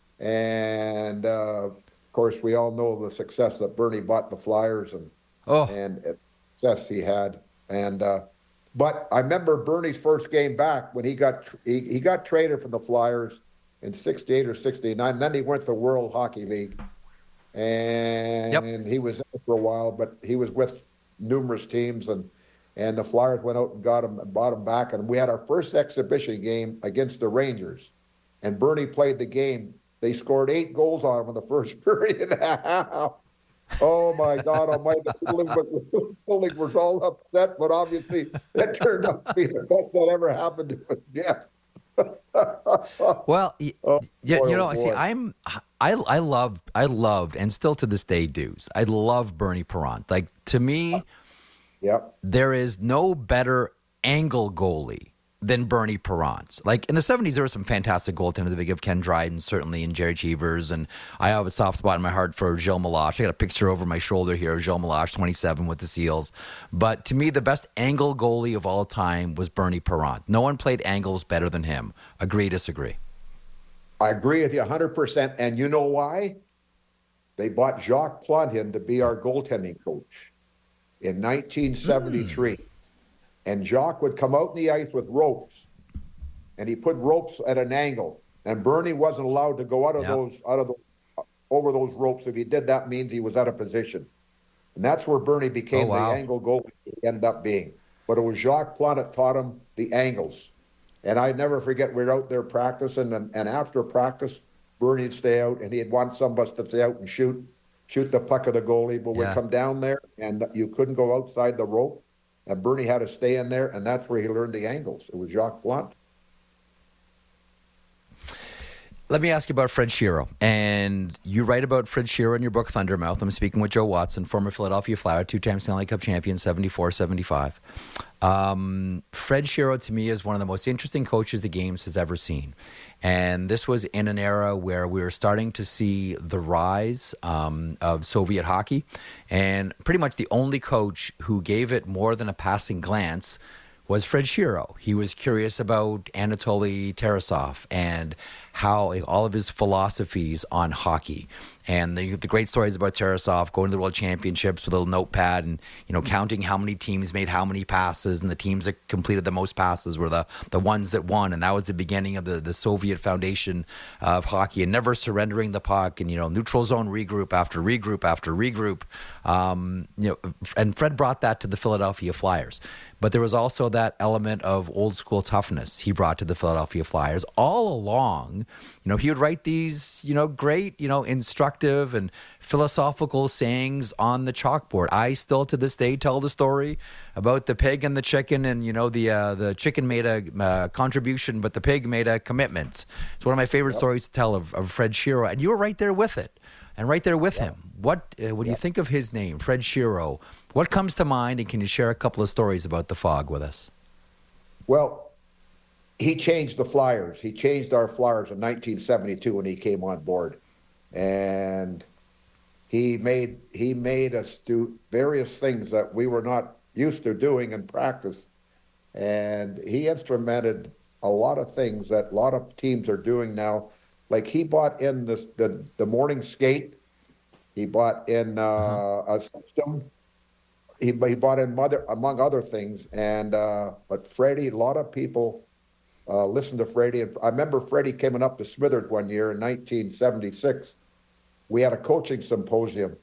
and. Uh, Of course, we all know the success that Bernie bought the Flyers and oh. and success he had. And uh, but I remember Bernie's first game back when he got he, he got traded from the Flyers in sixty-eight or sixty-nine. Then he went to the World Hockey League, and yep. he was there for a while. But he was with numerous teams, and and the Flyers went out and got him and bought him back. And we had our first exhibition game against the Rangers, and Bernie played the game. They scored eight goals on him in the first period and a half. Oh, my God Almighty. The building was, the building was all upset, but obviously it turned out to be the best that ever happened to us. Yeah. Well, y- Oh, you, boy, you know, oh, see, boy. I'm, I, I loved, I loved, and still to this day, dudes, I love Bernie Parent. Like, to me, Yep. there is no better angle goalie than Bernie Parent. Like, in the seventies, there were some fantastic goaltenders. The big of Ken Dryden, certainly, and Jerry Cheevers. And I have a soft spot in my heart for Gilles Meloche. I got a picture over my shoulder here of Gilles Meloche, twenty-seven with the Seals. But to me, the best angle goalie of all time was Bernie Parent. No one played angles better than him. Agree, disagree? I agree with you one hundred percent. And you know why? They bought Jacques Plante to be our goaltending coach in nineteen seventy-three. Mm. And Jacques would come out in the ice with ropes, and he put ropes at an angle. And Bernie wasn't allowed to go out of yep. those, out of the, over those ropes. If he did, that means he was out of position. And that's where Bernie became oh, wow. the angle goalie he ended up being. But it was Jacques Plante that taught him the angles. And I never forget, we were out there practicing, and, and after practice, Bernie would stay out, and he'd want some of us to stay out and shoot, shoot the puck of the goalie. But yeah. we'd come down there, and you couldn't go outside the rope. And Bernie had to stay in there, and that's where he learned the angles. It was Jacques Plante. Let me ask you about Fred Shero. And you write about Fred Shero in your book, Thundermouth. I'm speaking with Joe Watson, former Philadelphia Flyer, two-time Stanley Cup champion, seventy-four seventy-five. Um, Fred Shero, to me, is one of the most interesting coaches the Games has ever seen. And this was in an era where we were starting to see the rise um, of Soviet hockey. And pretty much the only coach who gave it more than a passing glance was Fred Shero. He was curious about Anatoly Tarasov and how all of his philosophies on hockey. And the, the great stories about Tarasov going to the World Championships with a little notepad and, you know, counting how many teams made how many passes, and the teams that completed the most passes were the, the ones that won. And that was the beginning of the, the Soviet foundation of hockey, and never surrendering the puck, and, you know, neutral zone regroup after regroup after regroup. Um, you know, and Fred brought that to the Philadelphia Flyers. But there was also that element of old school toughness he brought to the Philadelphia Flyers all along. You know, he would write these, you know, great, you know, instructive and philosophical sayings on the chalkboard. I still to this day tell the story about the pig and the chicken, and, you know, the uh, the chicken made a uh, contribution, but the pig made a commitment. It's one of my favorite yep. stories to tell of, of Fred Shero, and you were right there with it. And right there with yep. him. What uh, when yep. you think of his name, Fred Shero, what comes to mind, and can you share a couple of stories about the Fog with us? Well, he changed the Flyers. He changed our Flyers in nineteen seventy-two when he came on board. And he made he made us do various things that we were not used to doing in practice. And he instrumented a lot of things that a lot of teams are doing now. Like, he bought in this, the the morning skate. He bought in uh, uh-huh. a system. He he bought in mother, among other things. And uh, but Freddie, a lot of people uh, listened to Freddie. And I remember Freddie coming up to Smithers one year in nineteen seventy-six. We had a coaching symposium,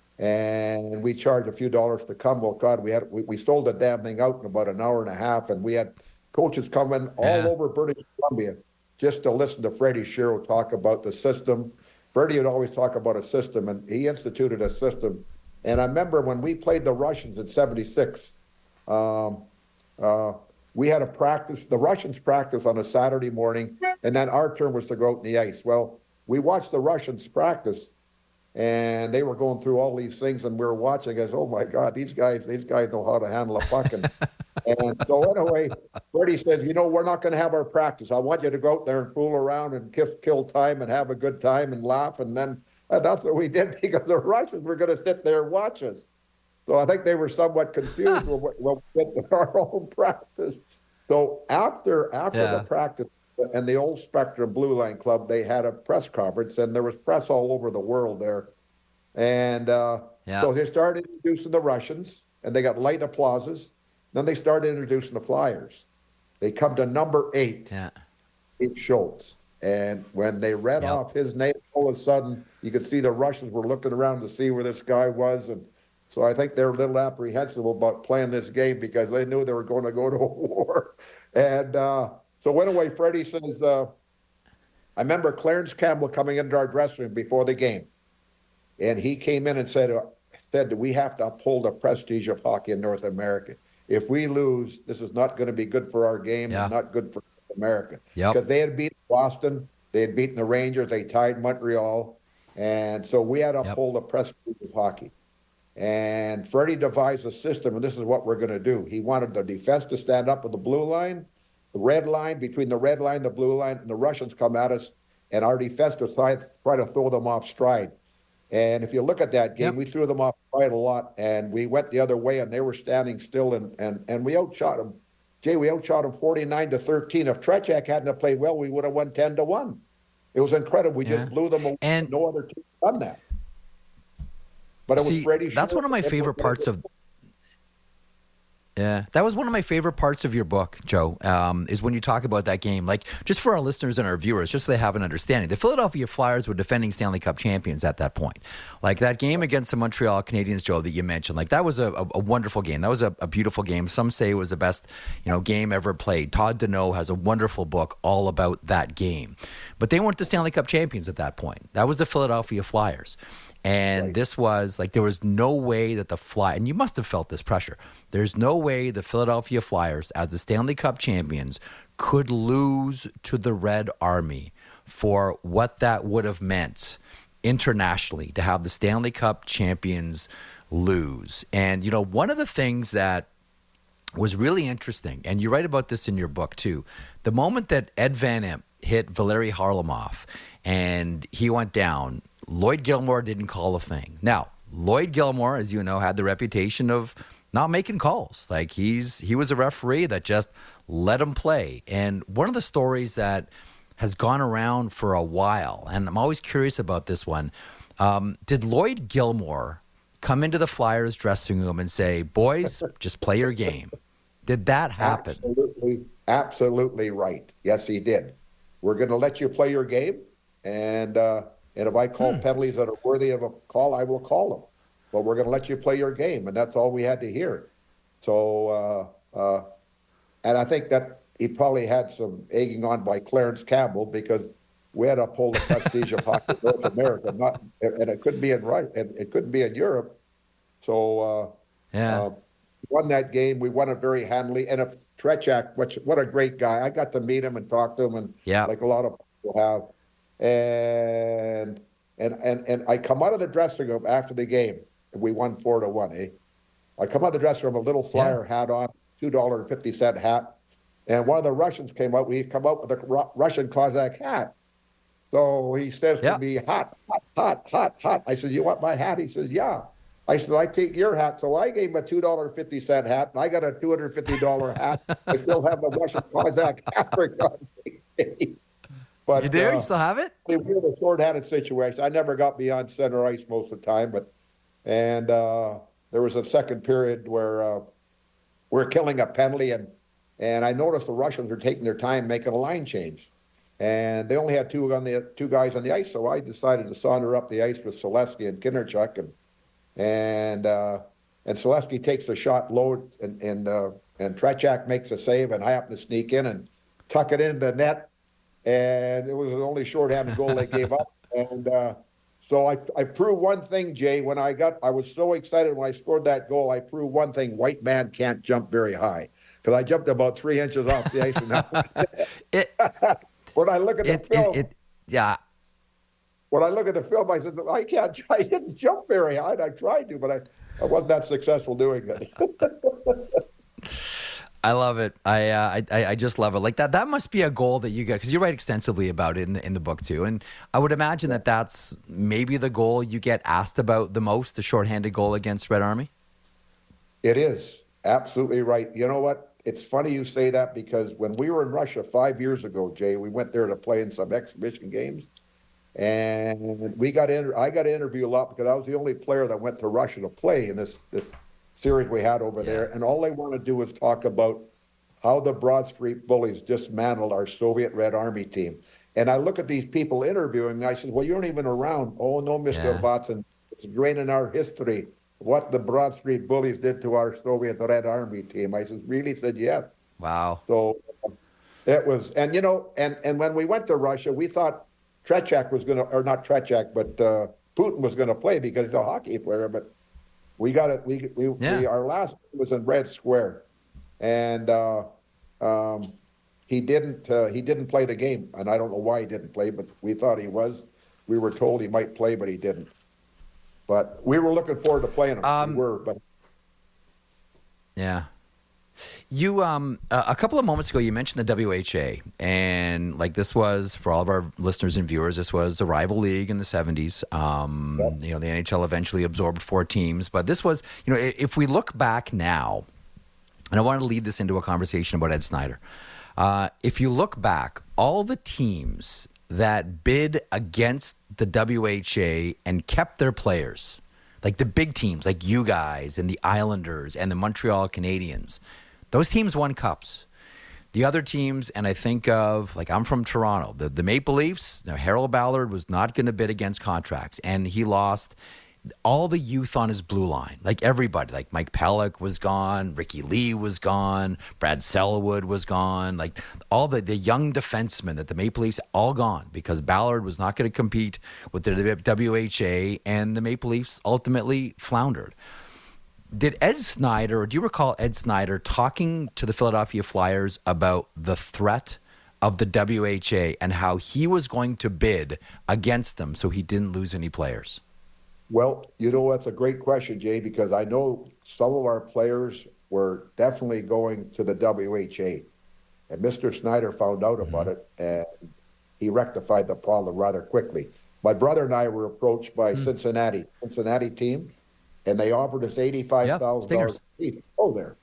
and we charged a few dollars to come. Well, God, we had we, we sold the damn thing out in about an hour and a half, and we had coaches coming all yeah. over British Columbia just to listen to Freddie Shero talk about the system. Freddie would always talk about a system, and he instituted a system. And I remember when we played the Russians in seventy-six, um, uh, we had a practice. The Russians practice on a Saturday morning, and then our turn was to go out in the ice. Well, we watched the Russians practice, and they were going through all these things, and we were watching as, oh my God, these guys, these guys know how to handle a puck. And, and so anyway, Freddie said, you know, we're not going to have our practice. I want you to go out there and fool around and kiss, kill time and have a good time and laugh. And then and that's what we did, because the Russians were going to sit there and watch us. So I think they were somewhat confused with, with our own practice. So after after yeah. the practice, and the old Spectrum Blue Line Club, they had a press conference, and there was press all over the world there. And uh, yeah. so they started introducing the Russians, and they got light applauses. Then they started introducing the Flyers. They come to number eight, yeah. Pete Schultz. And when they read yep. off his name, all of a sudden, you could see the Russians were looking around to see where this guy was. And so I think they're a little apprehensive about playing this game, because they knew they were going to go to a war. And uh, so anyway, Freddie says, uh, I remember Clarence Campbell coming into our dressing room before the game, and he came in and said, uh, said that we have to uphold the prestige of hockey in North America. If we lose, this is not going to be good for our game Yeah. and not good for America. Yep. Because they had beaten Boston, they had beaten the Rangers, they tied Montreal, and so we had to uphold yep. the prestige of hockey. And Freddie devised a system, and this is what we're going to do. He wanted the defense to stand up with the blue line, the red line, between the red line, the blue line, and the Russians come at us, and our defense to try, try to throw them off stride. And if you look at that game, yep. we threw them off stride a lot, and we went the other way, and they were standing still, and and, and we outshot them. Jay, we outshot them forty-nine to thirteen. If Tretiak hadn't played well, we would have won ten to one. It was incredible. We yeah. just blew them away. And no other team done that. But it see, was Freddie. That's one of my favorite parts of. Yeah, that was one of my favorite parts of your book, Joe, um, is when you talk about that game. Like, just for our listeners and our viewers, just so they have an understanding, the Philadelphia Flyers were defending Stanley Cup champions at that point. Like, that game against the Montreal Canadiens, Joe, that you mentioned, like, that was a, a, a wonderful game. That was a, a beautiful game. Some say it was the best, you know, game ever played. Todd Deneau has a wonderful book all about that game. But they weren't the Stanley Cup champions at that point. That was the Philadelphia Flyers. And right. this was like, there was no way that the Fly, and you must have felt this pressure. There's no way the Philadelphia Flyers, as the Stanley Cup champions, could lose to the Red Army for what that would have meant internationally to have the Stanley Cup champions lose. And, you know, one of the things that was really interesting, and you write about this in your book too, the moment that Ed Van Impe hit Valeri Harlamov and he went down, Lloyd Gilmore didn't call a thing. Now, Lloyd Gilmore, as you know, had the reputation of not making calls. Like, he's he was a referee that just let him play. And one of the stories that has gone around for a while, and I'm always curious about this one, um, did Lloyd Gilmore come into the Flyers dressing room and say, boys, just play your game? Did that happen? Absolutely, absolutely right. Yes, he did. We're going to let you play your game, and uh, and if I call hmm. penalties that are worthy of a call, I will call them. But we're going to let you play your game, and that's all we had to hear. So, uh, uh, and I think that he probably had some egging on by Clarence Campbell, because we had to uphold the prestige of hockey in North America, not, and it couldn't be in right, and it couldn't be in Europe. So, uh, yeah, uh, we won that game. We won it very handily. And if Tretiak, which what a great guy! I got to meet him and talk to him, and yeah. like a lot of people have. And and and and I come out of the dressing room after the game, and we won four to one. Eh? I come out of the dressing room, a little Flyer yeah. hat on, two dollar and fifty cent hat, and one of the Russians came out. We come out with a Ru- Russian Cossack hat. So he says yeah. to me, "Hot, hot, hot, hot, hot." I said, "You want my hat?" He says, "Yeah." I said, "I take your hat." So I gave him a two dollar and fifty cent hat, and I got a two hundred fifty dollars hat. I still have the Russian Cossack hat for God's sake. But, you do? Uh, you still have it? We were the short-handed situation. I never got beyond center ice most of the time, but and uh, there was a second period where uh, we're killing a penalty, and and I noticed the Russians were taking their time making a line change, and they only had two on the two guys on the ice, so I decided to saunter up the ice with Selesky and Kinnerchuk, and and uh, and Selesky takes the shot low, and and uh, and Tretiak makes a save, and I happen to sneak in and tuck it into the net. And it was the only shorthanded goal they gave up. And uh, so I, I proved one thing, Jay. When I got, I was so excited when I scored that goal. I proved one thing: white man can't jump very high, because I jumped about three inches off the ice. And that it, when I look at the it, film, it, it, yeah. When I look at the film, I said, I can't. I didn't jump very high. I tried to, but I, I wasn't that successful doing it. I love it. I, uh, I I just love it. Like that. That must be a goal that you get, because you write extensively about it in the, in the book too. And I would imagine that that's maybe the goal you get asked about the most, the shorthanded goal against Red Army. It is absolutely right. You know what? It's funny you say that, because when we were in Russia five years ago, Jay, we went there to play in some exhibition games, and we got in. I got to interview a lot, because I was the only player that went to Russia to play in this this. series we had over yeah. there, and all they want to do is talk about how the Broad Street Bullies dismantled our Soviet Red Army team. And I look at these people interviewing me, I said, well, you aren't even around. Oh, no, Mister Yeah. Watson, it's drained in our history what the Broad Street Bullies did to our Soviet Red Army team. I said, really? Said, yes. Wow. So it was, and you know, and, and when we went to Russia, we thought Tretiak was going to, or not Tretiak, but uh, Putin was going to play because he's a hockey player. But we got it. We, we, yeah. we our last was in Red Square, and uh, um, he didn't. Uh, he didn't play the game, and I don't know why he didn't play. But we thought he was. We were told he might play, but he didn't. But we were looking forward to playing him. Um, we were, but yeah. You um a couple of moments ago you mentioned the W H A, and like this was for all of our listeners and viewers, this was a rival league in the seventies. Um, yep. You know, the N H L eventually absorbed four teams, but this was, you know, if we look back now, and I wanted to lead this into a conversation about Ed Snider. Uh, if you look back, all the teams that bid against the W H A and kept their players, like the big teams, like you guys and the Islanders and the Montreal Canadiens. Those teams won cups. The other teams, and I think of, like, I'm from Toronto, the, the Maple Leafs, now Harold Ballard was not going to bid against contracts, and he lost all the youth on his blue line, like everybody. Like Mike Pellick was gone, Ricky Lee was gone, Brad Selwood was gone, like all the, the young defensemen that the Maple Leafs, all gone because Ballard was not going to compete with the W H A, and the Maple Leafs ultimately floundered. Did Ed Snider, or do you recall Ed Snider talking to the Philadelphia Flyers about the threat of the W H A and how he was going to bid against them so he didn't lose any players? Well, you know, that's a great question, Jay, because I know some of our players were definitely going to the W H A. And Mister Snider found out about mm-hmm. it, and he rectified the problem rather quickly. My brother and I were approached by mm-hmm. Cincinnati, Cincinnati team, and they offered us eighty-five thousand dollars yeah, to go there.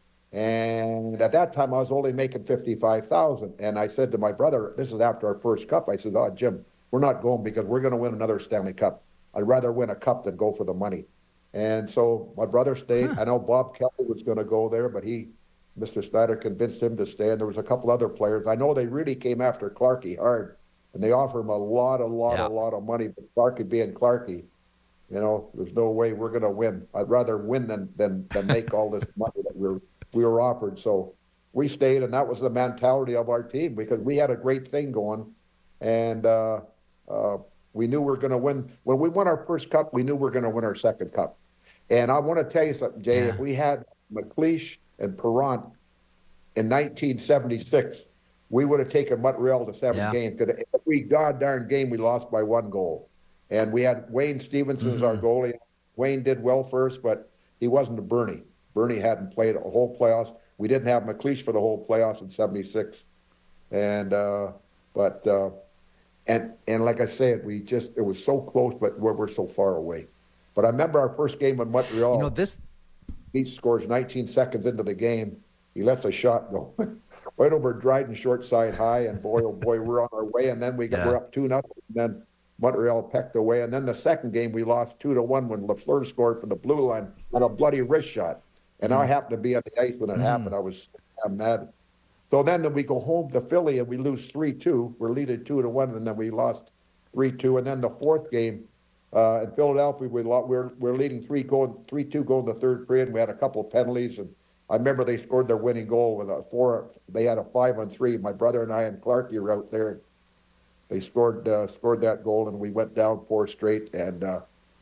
And at that time, I was only making fifty-five thousand dollars. And I said to my brother, this is after our first cup, I said, oh, Jim, we're not going because we're going to win another Stanley Cup. I'd rather win a cup than go for the money. And so my brother stayed. Huh. I know Bob Kelly was going to go there, but he, Mister Snider convinced him to stay. And there was a couple other players. I know they really came after Clarkey hard, and they offered him a lot, a lot, yeah. a lot of money. But Clarkey being Clarkey, you know, there's no way we're going to win. I'd rather win than than, than make all this money that we were, we were offered. So we stayed, and that was the mentality of our team because we had a great thing going. And uh, uh, we knew we were going to win. When we won our first cup, we knew we were going to win our second cup. And I want to tell you something, Jay. Yeah. If we had McLeish and Perrant in nineteen seventy-six, we would have taken Montreal to seven yeah. games. Because every god-darn game, we lost by one goal. And we had Wayne Stevenson as mm-hmm. our goalie. Wayne did well first, but he wasn't a Bernie. Bernie hadn't played a whole playoffs. We didn't have McLeish for the whole playoffs in seventy-six. And, uh, but, uh, and and like I said, we just, it was so close, but we're, we're so far away. But I remember our first game in Montreal. You know, this. He scores nineteen seconds into the game. He lets a shot go right over Dryden short side high, and boy, oh boy, we're on our way. And then we got, yeah. we're up two nothing. And then Montreal pecked away. And then the second game, we lost two to one when Lafleur scored from the blue line on a bloody wrist shot. And mm. I happened to be on the ice when it mm. happened. I was I'm mad. So then we go home to Philly and we lose three two. We're leading two to one, and then we lost three two. And then the fourth game uh, in Philadelphia, we lost, we're we're leading three going three two going the third period. We had a couple of penalties, and I remember they scored their winning goal with a four. They had a five on three. My brother and I and Clarkey were out there. They scored uh, scored that goal, and we went down four straight. And uh,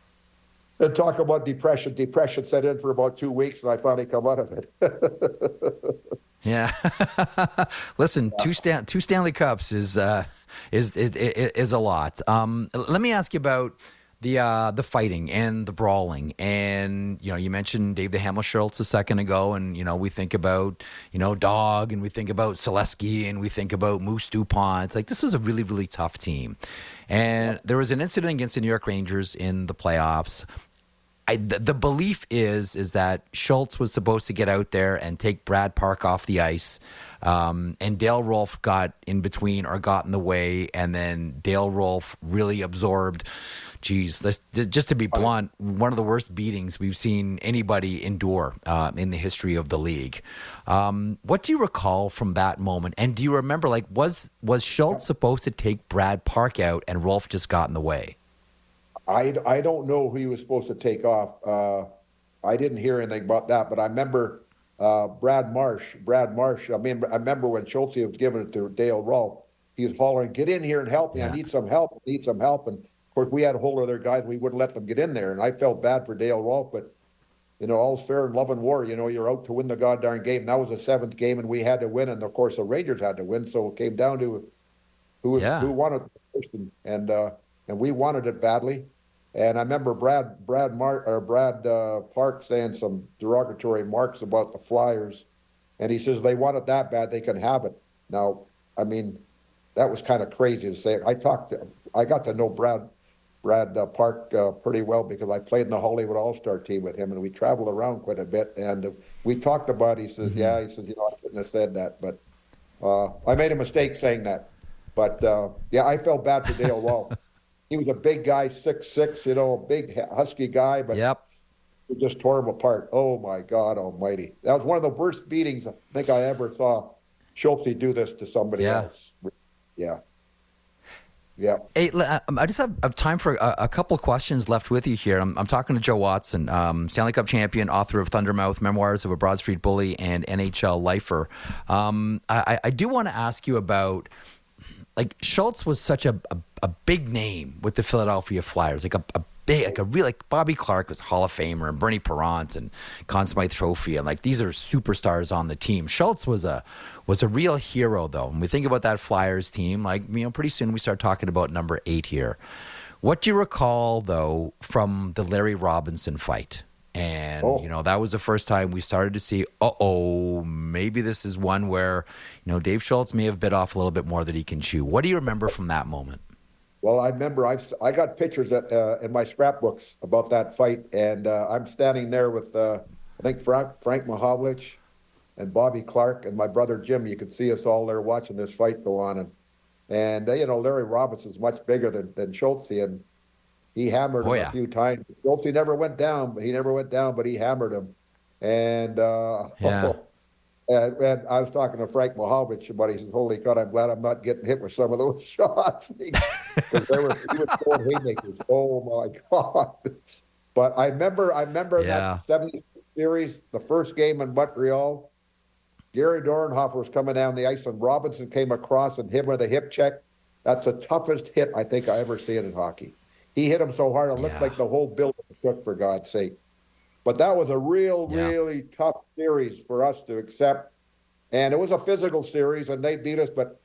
and talk about depression. Depression set in for about two weeks, and I finally come out of it. Yeah. Listen, two Stan- two Stanley Cups is uh, is, is is is a lot. Um, let me ask you about the uh, the fighting and the brawling, and you know, you mentioned Dave the Hammer Schultz a second ago, and you know, we think about you know Dog, and we think about Selesky, and we think about Moose DuPont. Like, this was a really really tough team, and there was an incident against the New York Rangers in the playoffs. I, the, the belief is is that Schultz was supposed to get out there and take Brad Park off the ice, um, and Dale Rolfe got in between or got in the way, and then Dale Rolfe really absorbed, geez, let's, just to be blunt, one of the worst beatings we've seen anybody endure uh, in the history of the league. Um, what do you recall from that moment? And do you remember, like, was was Schultz supposed to take Brad Park out and Rolfe just got in the way? I, I don't know who he was supposed to take off. Uh, I didn't hear anything about that, but I remember uh, Brad Marsh. Brad Marsh. I mean, I remember when Schultz was giving it to Dale Rolfe. he was hollering, "Get in here and help me! Yeah. I need some help! I need some help!" And of course, we had a whole other guys. We wouldn't let them get in there, and I felt bad for Dale Rolfe, but. You know, all's fair in love and war. You know, you're out to win the goddamn game. That was the seventh game, and we had to win. And of course, the Rangers had to win. So it came down to who was yeah. who wanted it first, and and, uh, and we wanted it badly. And I remember Brad Brad Mar- or Brad uh, Park saying some derogatory marks about the Flyers, and he says they want it that bad they can have it. Now, I mean, that was kind of crazy to say. I talked, to, I got to know Brad. Brad uh, Park uh, pretty well because I played in the Hollywood All-Star team with him, and we traveled around quite a bit. And uh, we talked about it. He says, mm-hmm. yeah, he says, you know, I shouldn't have said that. But uh, I made a mistake saying that. But, uh, yeah, I felt bad for Dale Rolfe. He was a big guy, six six, you know, a big, husky guy. But yep. we just tore him apart. Oh, my God almighty. That was one of the worst beatings I think I ever saw Schultz do this to somebody yeah. else. Yeah. Yeah. Hey, I just have, have time for a, a couple questions left with you here. I'm, I'm talking to Joe Watson, um, Stanley Cup champion, author of Thundermouth, Memoirs of a Broad Street Bully, and N H L Lifer. Um, I, I do want to ask you about, like, Schultz was such a, a, a big name with the Philadelphia Flyers, like a, a big, like a real, like Bobby Clarke was Hall of Famer, and Bernie Parent and Conn Smythe Trophy, and like these are superstars on the team. Schultz was a was a real hero, though. When we think about that Flyers team, like, you know, pretty soon we start talking about number eight here. What do you recall, though, from the Larry Robinson fight? And, oh. you know, that was the first time we started to see, uh-oh, maybe this is one where, you know, Dave Schultz may have bit off a little bit more than he can chew. What do you remember from that moment? Well, I remember I've, I got pictures that, uh, in my scrapbooks about that fight, and uh, I'm standing there with, uh, I think, Frank, Frank Mahovlich and Bobby Clarke and my brother Jim. You could see us all there watching this fight go on. And, and uh, you know, Larry Robinson's much bigger than, than Schultz, and he hammered oh, him yeah. a few times. Schultz never went down, but he never went down, but he hammered him. And, uh, yeah. and, and I was talking to Frank Mahovlich about it. He says, holy God, I'm glad I'm not getting hit with some of those shots. Because they were, he was throwing haymakers. Oh, my God. But I remember, I remember yeah. that seventy-six series, the first game in Montreal. Gary Dornhofer was coming down the ice, and Robinson came across and hit him with a hip check. That's the toughest hit I think I ever seen in hockey. He hit him so hard it looked yeah. like the whole building shook, for God's sake. But that was a real, yeah. really tough series for us to accept. And it was a physical series, and they beat us. But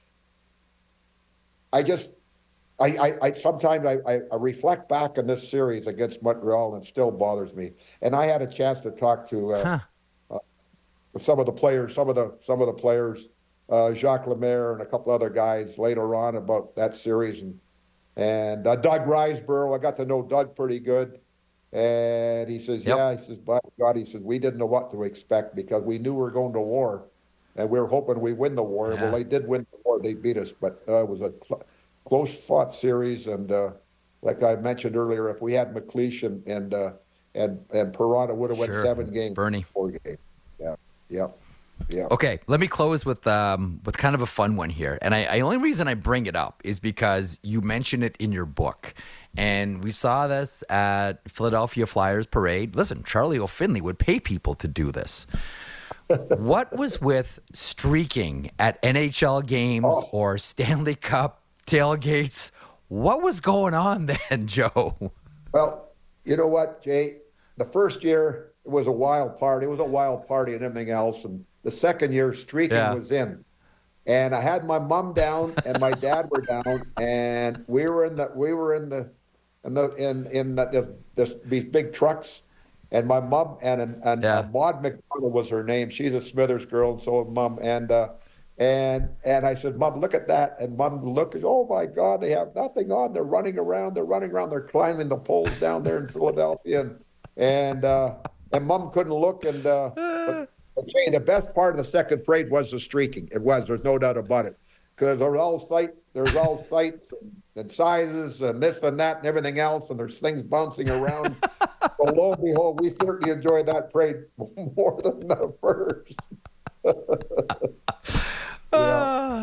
I just, I, I, I sometimes I, I, I reflect back on this series against Montreal, and it still bothers me. And I had a chance to talk to uh, huh. some of the players, some of the some of the players, uh, Jacques Lemaire and a couple other guys later on about that series, and and uh, Doug Riseborough. I got to know Doug pretty good, and he says, yep. "Yeah," he says, "By God," he says, "we didn't know what to expect because we knew we were going to war, and we were hoping we win the war." Yeah. Well, they did win the war; they beat us, but uh, it was a cl- close-fought series, and uh, like I mentioned earlier, if we had McLeish and and uh, and and Perron, would have sure. won seven games, Bernie, four games. Yeah. Yeah, yeah. Okay, let me close with um, with kind of a fun one here. And I, I only reason I bring it up is because you mention it in your book. And we saw this at Philadelphia Flyers Parade. Listen, Charlie O'Finley would pay people to do this. What was with streaking at N H L games oh. or Stanley Cup tailgates? What was going on then, Joe? Well, you know what, Jay? The first year, it was a wild party. It was a wild party and everything else. And the second year, streaking yeah. was in. And I had my mom down and my dad were down, and we were in the we were in the in the in in the, this, this, these big trucks. And my mom and and yeah. uh, Maud McDonald was her name. She's a Smithers girl, and so was Mom. And uh, and and I said, Mom, look at that. And Mom looked. Oh my God, they have nothing on. They're running around. They're running around. They're climbing the poles down there in Philadelphia. And and uh, and Mom couldn't look. And uh, but, but Jay, the best part of the second parade was the streaking. It was. There's no doubt about it. Because there was all sight. There's all sights and, and sizes and this and that and everything else. And there's things bouncing around. So lo and behold, we certainly enjoyed that parade more than the first. Yeah. Uh, all of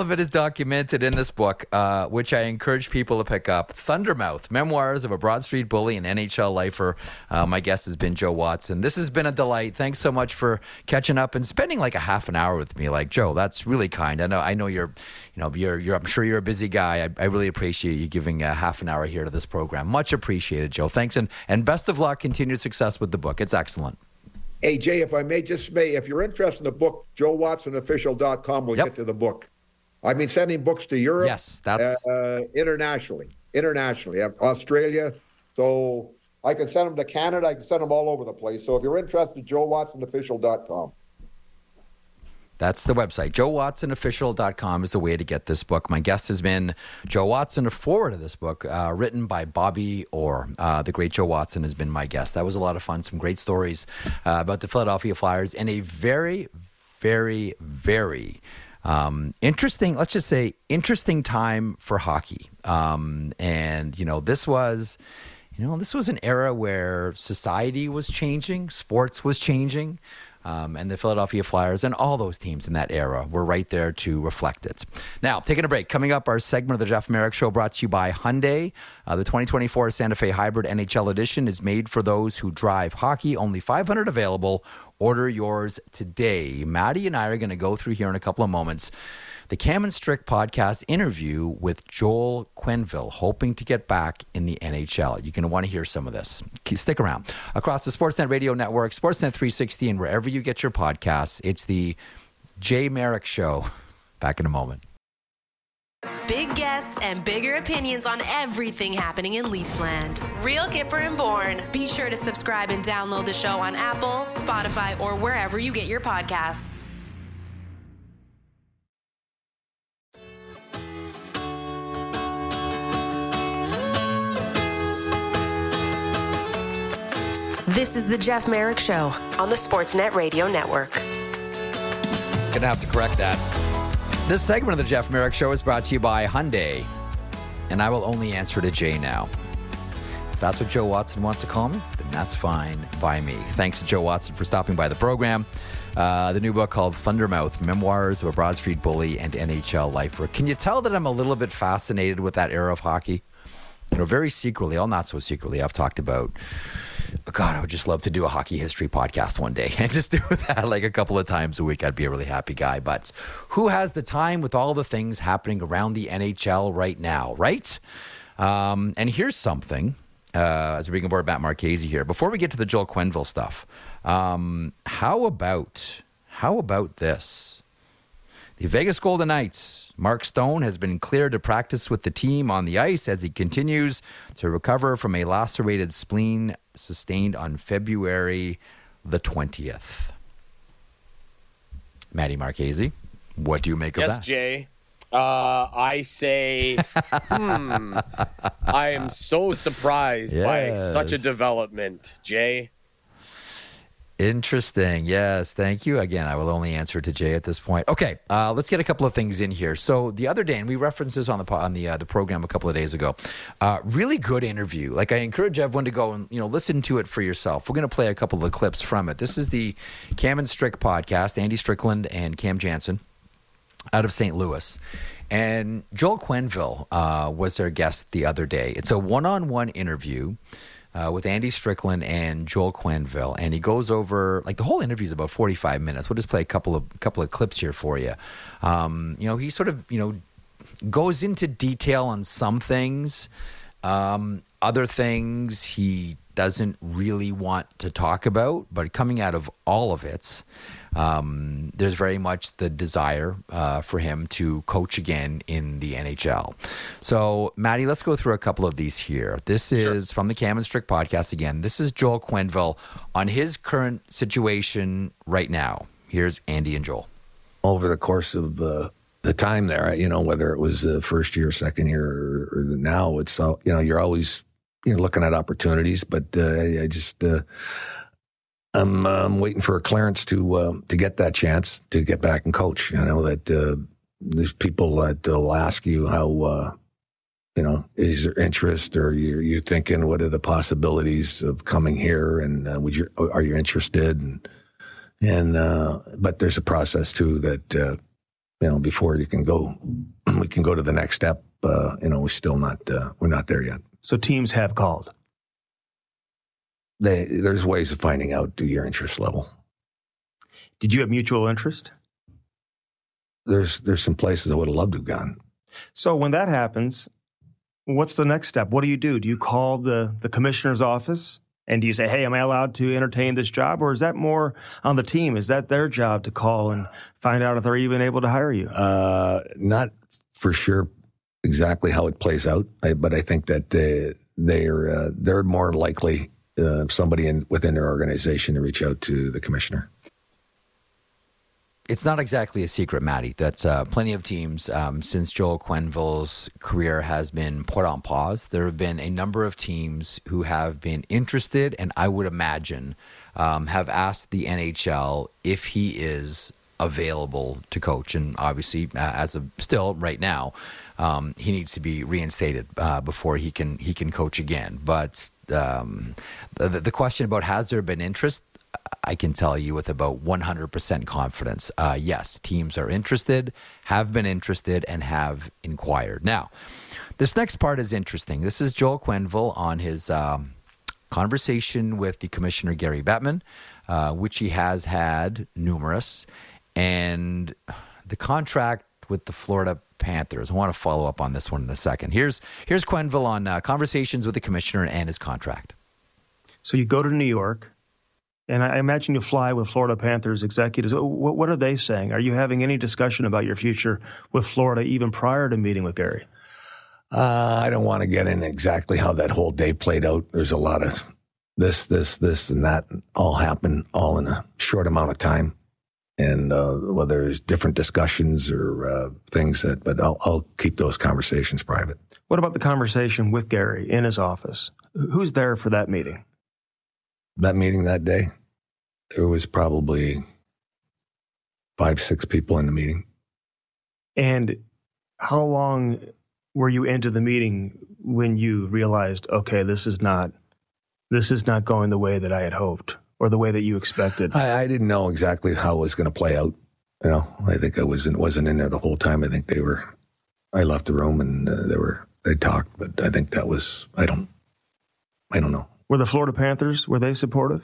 of it is documented in this book, uh, which I encourage people to pick up. Thundermouth, Memoirs of a Broad Street Bully and N H L Lifer. Uh, my guest has been Joe Watson. This has been a delight. Thanks so much for catching up and spending like a half an hour with me. Like, Joe, that's really kind. I know, I know you're, you know, you're, you're. I'm sure you're a busy guy. I, I really appreciate you giving a half an hour here to this program. Much appreciated, Joe. Thanks, and and best of luck. Continued success with the book. It's excellent. Hey, Jay, if I may just may, if you're interested in the book, joe watson official dot com will Yep. get to the book. I've been sending books to Europe. Yes, that's uh, internationally, internationally, Australia. So I can send them to Canada. I can send them all over the place. So if you're interested, joe watson official dot com. That's the website. joe watson official dot com is the way to get this book. My guest has been Joe Watson. A foreword of this book, uh, written by Bobby Orr. Uh, the great Joe Watson has been my guest. That was a lot of fun. Some great stories uh, about the Philadelphia Flyers and a very, very, very um, interesting, let's just say, interesting time for hockey. Um, and, you know, this was... You know, this was an era where society was changing, sports was changing, um, and the Philadelphia Flyers and all those teams in that era were right there to reflect it. Now, taking a break. Coming up, our segment of the Jeff Marek Show brought to you by Hyundai. Uh, the twenty twenty-four Santa Fe Hybrid N H L Edition is made for those who drive hockey. Only five hundred available. Order yours today. Maddie and I are going to go through here in a couple of moments the Cam and Strick podcast interview with Joel Quenneville, hoping to get back in the N H L. You're going to want to hear some of this. Stick around. Across the Sportsnet Radio Network, Sportsnet three sixty, and wherever you get your podcasts, it's the Jay Marek Show. Back in a moment. Big guests and bigger opinions on everything happening in Leafsland. Real Kipper and Bourne. Be sure to subscribe and download the show on Apple, Spotify, or wherever you get your podcasts. This is the Jeff Marek Show on the Sportsnet Radio Network. Gonna have to correct that. This segment of the Jeff Marek Show is brought to you by Hyundai, and I will only answer to Jay now. If that's what Joe Watson wants to call me, then that's fine by me. Thanks to Joe Watson for stopping by the program. Uh, the new book called Thundermouth, Memoirs of a Broad Street Bully and N H L Lifer. Can you tell that I'm a little bit fascinated with that era of hockey? You know, very secretly, all not so secretly, I've talked about, God, I would just love to do a hockey history podcast one day and just do that like a couple of times a week. I'd be a really happy guy. But who has the time with all the things happening around the N H L right now, right? Um, and here's something, uh, as we're bringing aboard Matt Marchese here. Before we get to the Joel Quenneville stuff, um, how about, how about this? The Vegas Golden Knights, Mark Stone, has been cleared to practice with the team on the ice as he continues to recover from a lacerated spleen sustained on February the twentieth. Matty Marchese, what do you make yes, of that? Yes, Jay. Uh, I say, hmm, I am so surprised yes. by such a development, Jay. Interesting. Yes. Thank you. Again, I will only answer to Jay at this point. Okay. Uh, let's get a couple of things in here. So the other day, and we referenced this on the on the uh, the program a couple of days ago. Uh, really good interview. Like, I encourage everyone to go and, you know, listen to it for yourself. We're going to play a couple of clips from it. This is the Cam and Strick podcast. Andy Strickland and Cam Jansen out of Saint Louis. And Joel Quenneville uh, was their guest the other day. It's a one-on-one interview Uh, with Andy Strickland and Joel Quenneville, and he goes over, like, the whole interview is about forty-five minutes. We'll just play a couple of couple of clips here for you. Um, you know, he sort of, you know, goes into detail on some things. Um, other things he doesn't really want to talk about, but coming out of all of it, um, there's very much the desire uh, for him to coach again in the N H L. So, Matty, let's go through a couple of these here. This is sure. from the Cam and Strick podcast again. This is Joel Quenneville on his current situation right now. Here's Andy and Joel. Over the course of uh, the time there, you know, whether it was the first year, second year, or, or now, it's, uh, you know, you're always, you're looking at opportunities, but uh, I, I just, uh, I'm, I'm waiting for a clearance to uh, to get that chance to get back and coach. You know, that uh, there's people that will ask you how, uh, you know, is there interest, or you're, you're thinking, what are the possibilities of coming here, and uh, would you, are you interested? And, and uh, but there's a process too that uh, you know, before you can go, we can go to the next step. Uh, you know, we're still not, uh, we're not there yet. So teams have called. They, there's ways of finding out your interest level. Did you have mutual interest? There's there's some places I would have loved to have gone. So when that happens, what's the next step? What do you do? Do you call the, the commissioner's office? And do you say, hey, am I allowed to entertain this job? Or is that more on the team? Is that their job to call and find out if they're even able to hire you? Uh, not for sure exactly how it plays out, I, but I think that they, they're, uh, they're more likely uh, somebody in, within their organization to reach out to the commissioner. It's not exactly a secret, Matty. That's uh, plenty of teams, um, since Joel Quenneville's career has been put on pause, there have been a number of teams who have been interested, and I would imagine um, have asked the N H L if he is available to coach. And obviously, uh, as of still right now, um, he needs to be reinstated uh, before he can he can coach again. But um, the, the question about has there been interest, I can tell you with about one hundred percent confidence, uh, yes, teams are interested, have been interested, and have inquired. Now, this next part is interesting. This is Joel Quenneville on his um, conversation with the commissioner, Gary Bettman, uh, which he has had numerous, and the contract with the Florida Panthers. I want to follow up on this one in a second. Here's, here's Quenneville on uh, conversations with the commissioner and his contract. So you go to New York. And I imagine you fly with Florida Panthers executives. What, what are they saying? Are you having any discussion about your future with Florida even prior to meeting with Gary? Uh, I don't want to get in exactly how that whole day played out. There's a lot of this, this, this, and that all happened all in a short amount of time. And uh, whether there's different discussions or uh, things that, but I'll, I'll keep those conversations private. What about the conversation with Gary in his office? Who's there for that meeting? That meeting that day, there was probably five, six people in the meeting. And how long were you into the meeting when you realized, okay, this is not, this is not going the way that I had hoped or the way that you expected? I, I didn't know exactly how it was going to play out. You know, I think I wasn't wasn't in there the whole time. I think they were. I left the room and uh, they were they talked, but I think that was. I don't. I don't know. Were the Florida Panthers, were they supportive?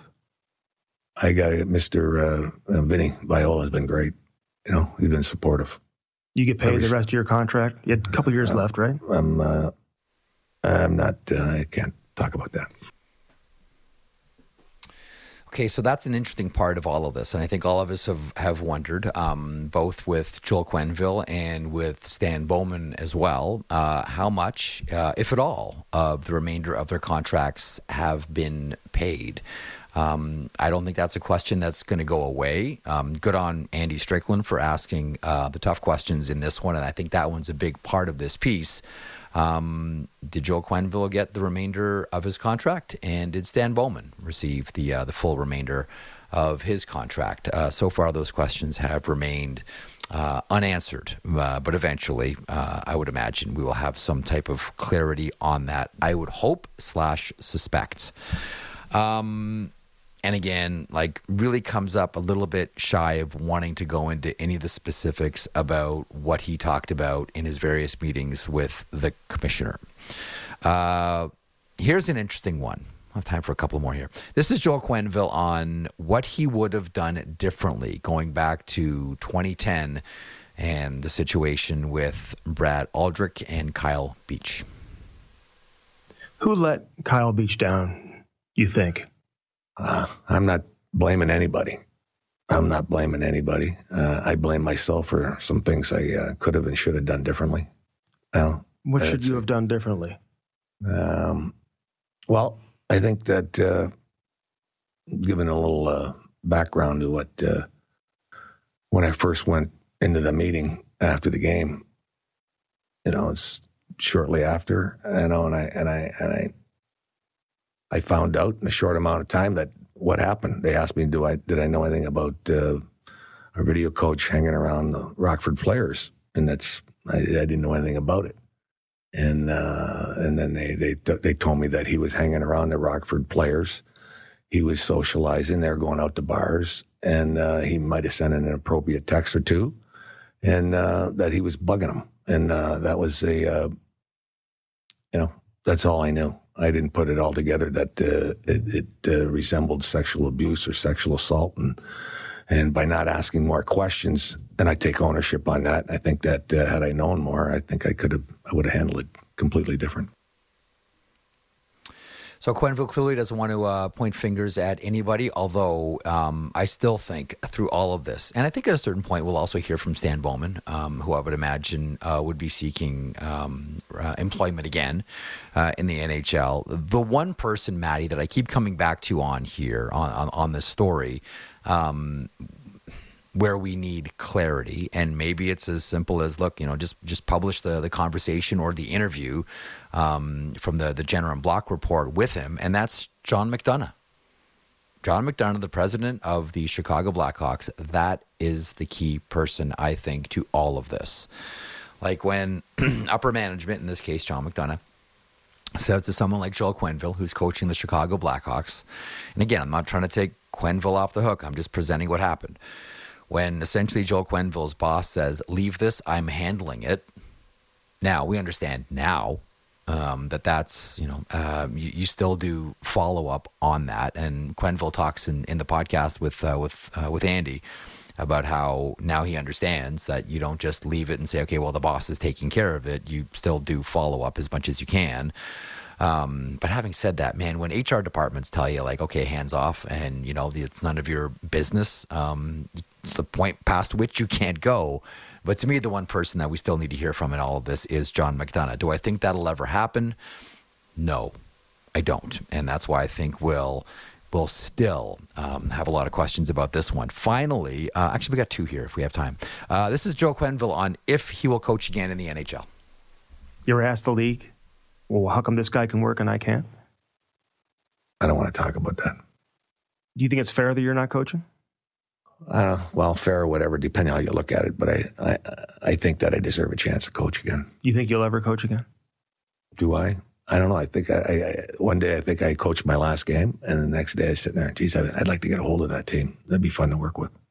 I got it. Mister Uh, uh, Vinny Viola has been great. You know, he's been supportive. You get paid the rest of your contract? You had a couple years uh, left, right? I'm, uh, I'm not, uh, I can't talk about that. Okay, so that's an interesting part of all of this. And I think all of us have, have wondered, um, both with Joel Quenneville and with Stan Bowman as well, uh, how much, uh, if at all, of the remainder of their contracts have been paid. Um, I don't think that's a question that's going to go away. Um, good on Andy Strickland for asking uh, the tough questions in this one, and I think that one's a big part of this piece. Um, did Joel Quenneville get the remainder of his contract, and did Stan Bowman receive the uh, the full remainder of his contract? Uh, so far, those questions have remained uh, unanswered, uh, but eventually, uh, I would imagine we will have some type of clarity on that. I would hope slash suspect. Um, and again, like really comes up a little bit shy of wanting to go into any of the specifics about what he talked about in his various meetings with the commissioner. Uh, here's an interesting one. I have time for a couple more here. This is Joel Quenneville on what he would have done differently going back to twenty ten and the situation with Brad Aldrich and Kyle Beach. Who let Kyle Beach down, you think? Uh, I'm not blaming anybody. I'm not blaming anybody. Uh, I blame myself for some things I uh, could have and should have done differently. Well, what should you have done differently? Um, well, I think that uh, given a little uh, background to what, uh, when I first went into the meeting after the game, you know, it's shortly after, you know, and I, and I, and I, I found out in a short amount of time that what happened. They asked me, "Do I did I know anything about uh, our video coach hanging around the Rockford players?" And that's I, I didn't know anything about it. And uh, and then they they they told me that he was hanging around the Rockford players. He was socializing. They were going out to bars, and uh, he might have sent an inappropriate text or two. and uh, that he was bugging him. And uh, that was a, uh, you know, that's all I knew. I didn't put it all together that uh, it, it uh, resembled sexual abuse or sexual assault. And and by not asking more questions, then I take ownership on that. I think that uh, had I known more, I think I could have, I would have handled it completely different. So Quenneville clearly doesn't want to uh, point fingers at anybody, although um, I still think through all of this, and I think at a certain point we'll also hear from Stan Bowman, um, who I would imagine uh, would be seeking um, uh, employment again uh, in the N H L. The one person, Maddie, that I keep coming back to on here, on, on, on this story, um, where we need clarity, and maybe it's as simple as, look, you know, just just publish the, the conversation or the interview um, from the, the Jenner and Block report with him, and that's John McDonough. John McDonough, the president of the Chicago Blackhawks, that is the key person, I think, to all of this. Like when upper management, in this case John McDonough, says to someone like Joel Quenneville, who's coaching the Chicago Blackhawks, and again, I'm not trying to take Quenneville off the hook, I'm just presenting what happened. When essentially Joel Quenneville's boss says, leave this, I'm handling it. Now, we understand now um, that that's, you know, uh, you, you still do follow-up on that. And Quenneville talks in, in the podcast with, uh, with, uh, with Andy about how now he understands that you don't just leave it and say, okay, well, the boss is taking care of it. You still do follow-up as much as you can. Um, but having said that, man, when H R departments tell you, like, okay, hands off, and, you know, it's none of your business, um, it's a point past which you can't go. But to me, the one person that we still need to hear from in all of this is John McDonough. Do I think that'll ever happen? No, I don't. And that's why I think we'll, we'll still um, have a lot of questions about this one. Finally, uh, actually, we got two here if we have time. Uh, this is Joe Quenneville on if he will coach again in the N H L. You ever asked the league, well, how come this guy can work and I can't? I don't want to talk about that. Do you think it's fair that you're not coaching? Uh, well, fair or whatever, depending on how you look at it. But I, I, I think that I deserve a chance to coach again. You think you'll ever coach again? Do I? I don't know. I think I, I one day I think I coached my last game, and the next day I sit there, geez, I'd, I'd like to get a hold of that team. That'd be fun to work with.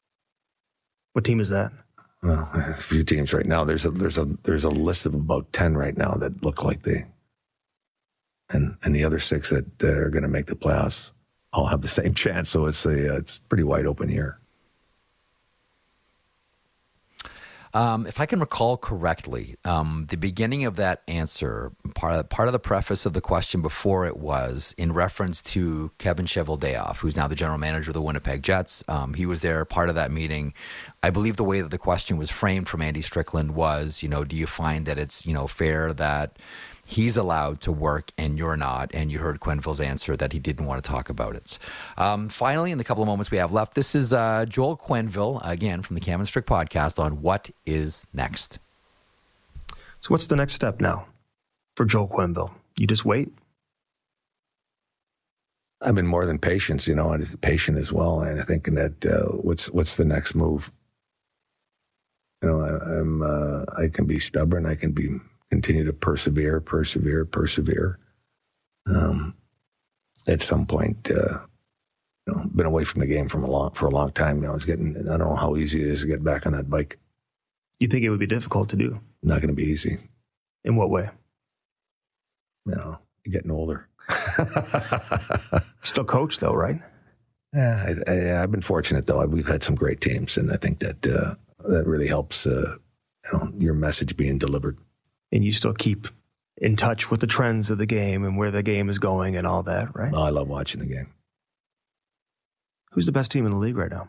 What team is that? Well, a few teams right now. There's a there's a there's a list of about ten right now that look like they, and and the other six that, that are going to make the playoffs all have the same chance. So it's a it's pretty wide open here. Um, if I can recall correctly, um, the beginning of that answer, part of, part of the preface of the question before it was in reference to Kevin Cheveldayoff, who's now the general manager of the Winnipeg Jets. Um, he was there, part of that meeting. I believe the way that the question was framed from Andy Strickland was, you know, do you find that it's, you know, fair that he's allowed to work and you're not? And you heard Quenneville's answer that he didn't want to talk about it. Um, finally, in the couple of moments we have left, this is uh, Joel Quenneville, again, from the Cam and Strick podcast on what is next. So what's the next step now for Joel Quenneville? You just wait? I've been more than patient, you know, and patient as well. And I think that uh, what's what's the next move? You know, I, I'm uh, I can be stubborn. I can be continue to persevere, persevere, persevere. Um, at some point, uh, you know, been away from the game from a long for a long time now. It's getting. I don't know how easy it is to get back on that bike. You think it would be difficult to do? Not going to be easy. In what way? You know, you're getting older. Still coach though, right? Yeah, I, I, I've been fortunate though. We've had some great teams, and I think that uh, that really helps. Uh, you know, your message being delivered. And you still keep in touch with the trends of the game and where the game is going and all that, right? Oh, I love watching the game. Who's the best team in the league right now?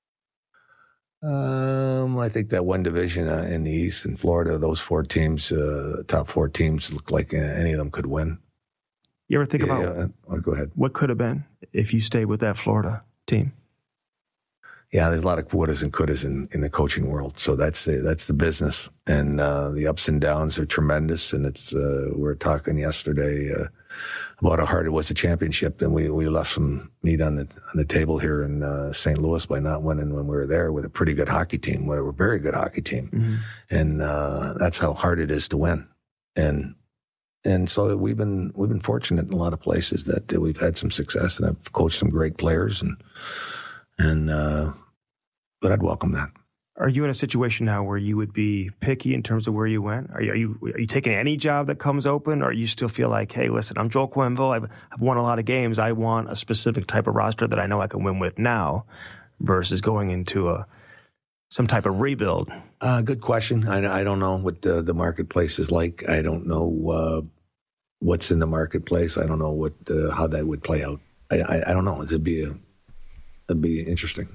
Um, I think that one division uh, in the East in Florida, those four teams, uh, top four teams, look like uh, any of them could win. You ever think yeah, about yeah. Oh, go ahead. What could have been if you stayed with that Florida team? Yeah, there's a lot of wouldas and couldas in, in the coaching world. So that's the, that's the business. And uh, the ups and downs are tremendous. And it's uh, we were talking yesterday uh, about how hard it was a championship. And we, we left some meat on the on the table here in uh, Saint Louis by not winning when we were there with a pretty good hockey team. We were a very good hockey team. Mm-hmm. And uh, that's how hard it is to win. And and so we've been we've been fortunate in a lot of places that uh, we've had some success. And I've coached some great players and and uh, but I'd welcome that. Are you in a situation now where you would be picky in terms of where you went? Are you, are you are you taking any job that comes open, or you still feel like, hey, listen, I'm Joel Quenneville. I've, I've won a lot of games. I want a specific type of roster that I know I can win with now, versus going into a some type of rebuild? Uh, good question. I, I don't know what the, the marketplace is like. I don't know uh, what's in the marketplace. I don't know what uh, how that would play out. I, I, I don't know. It'd be a, it'd be interesting.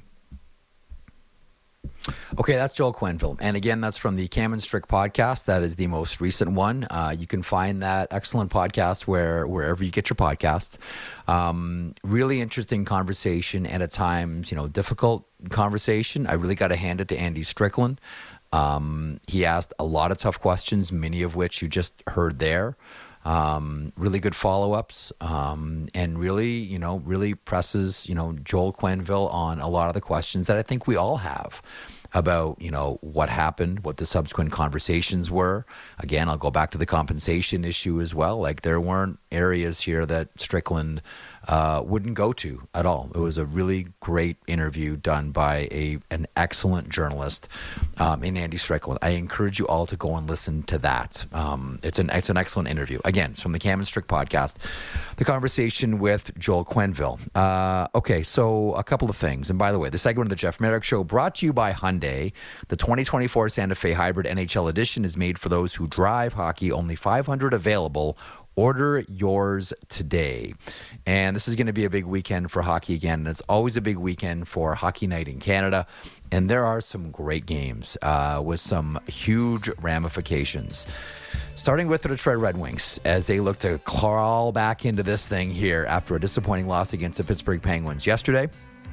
Okay, that's Joel Quenneville. And again, that's from the Cam and Strick podcast. That is the most recent one. Uh, you can find that excellent podcast where wherever you get your podcasts. Um, really interesting conversation, and at times, you know, difficult conversation. I really got to hand it to Andy Strickland. Um, he asked a lot of tough questions, many of which you just heard there. Um, really good follow-ups, um, and really, you know, really presses, you know, Joel Quenneville on a lot of the questions that I think we all have about, you know, what happened, what the subsequent conversations were. Again, I'll go back to the compensation issue as well. Like, there weren't areas here that Strickland uh, wouldn't go to at all. It was a really great interview done by a an excellent journalist um, in Andy Strickland. I encourage you all to go and listen to that. Um, it's an it's an excellent interview. Again, it's from the Cam and Strick podcast, the conversation with Joel Quenneville. Uh, okay, so a couple of things. And by the way, the segment of the Jeff Merrick Show brought to you by Hyundai. The twenty twenty-four Santa Fe Hybrid N H L Edition is made for those who drive hockey. Only five hundred available. Order yours today. And this is going to be a big weekend for hockey again. And it's always a big weekend for Hockey Night in Canada. And there are some great games uh, with some huge ramifications. Starting with the Detroit Red Wings as they look to crawl back into this thing here after a disappointing loss against the Pittsburgh Penguins yesterday.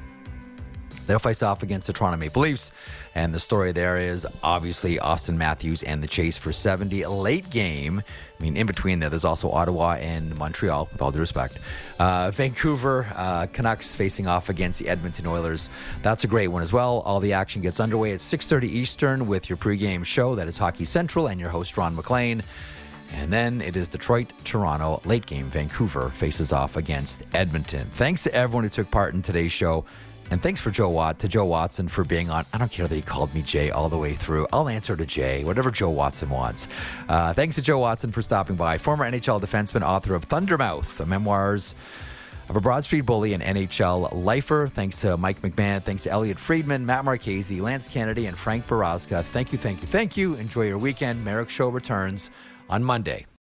They'll face off against the Toronto Maple Leafs. And the story there is obviously Austin Matthews and the chase for seventy. A late game. I mean, in between there, there's also Ottawa and Montreal, with all due respect. Uh, Vancouver uh, Canucks facing off against the Edmonton Oilers. That's a great one as well. All the action gets underway at six thirty Eastern with your pregame show. That is Hockey Central and your host, Ron McLean. And then it is Detroit, Toronto, late game. Vancouver faces off against Edmonton. Thanks to everyone who took part in today's show. And thanks for Joe Watt to Joe Watson for being on. I don't care that he called me Jay all the way through. I'll answer to Jay, whatever Joe Watson wants. Uh, thanks to Joe Watson for stopping by. Former N H L defenseman, author of Thundermouth, the memoirs of a Broad Street bully and N H L lifer. Thanks to Mike McMahon. Thanks to Elliot Friedman, Matt Marchese, Lance Kennedy, and Frank Baraska. Thank you, thank you, thank you. Enjoy your weekend. Merrick Show returns on Monday.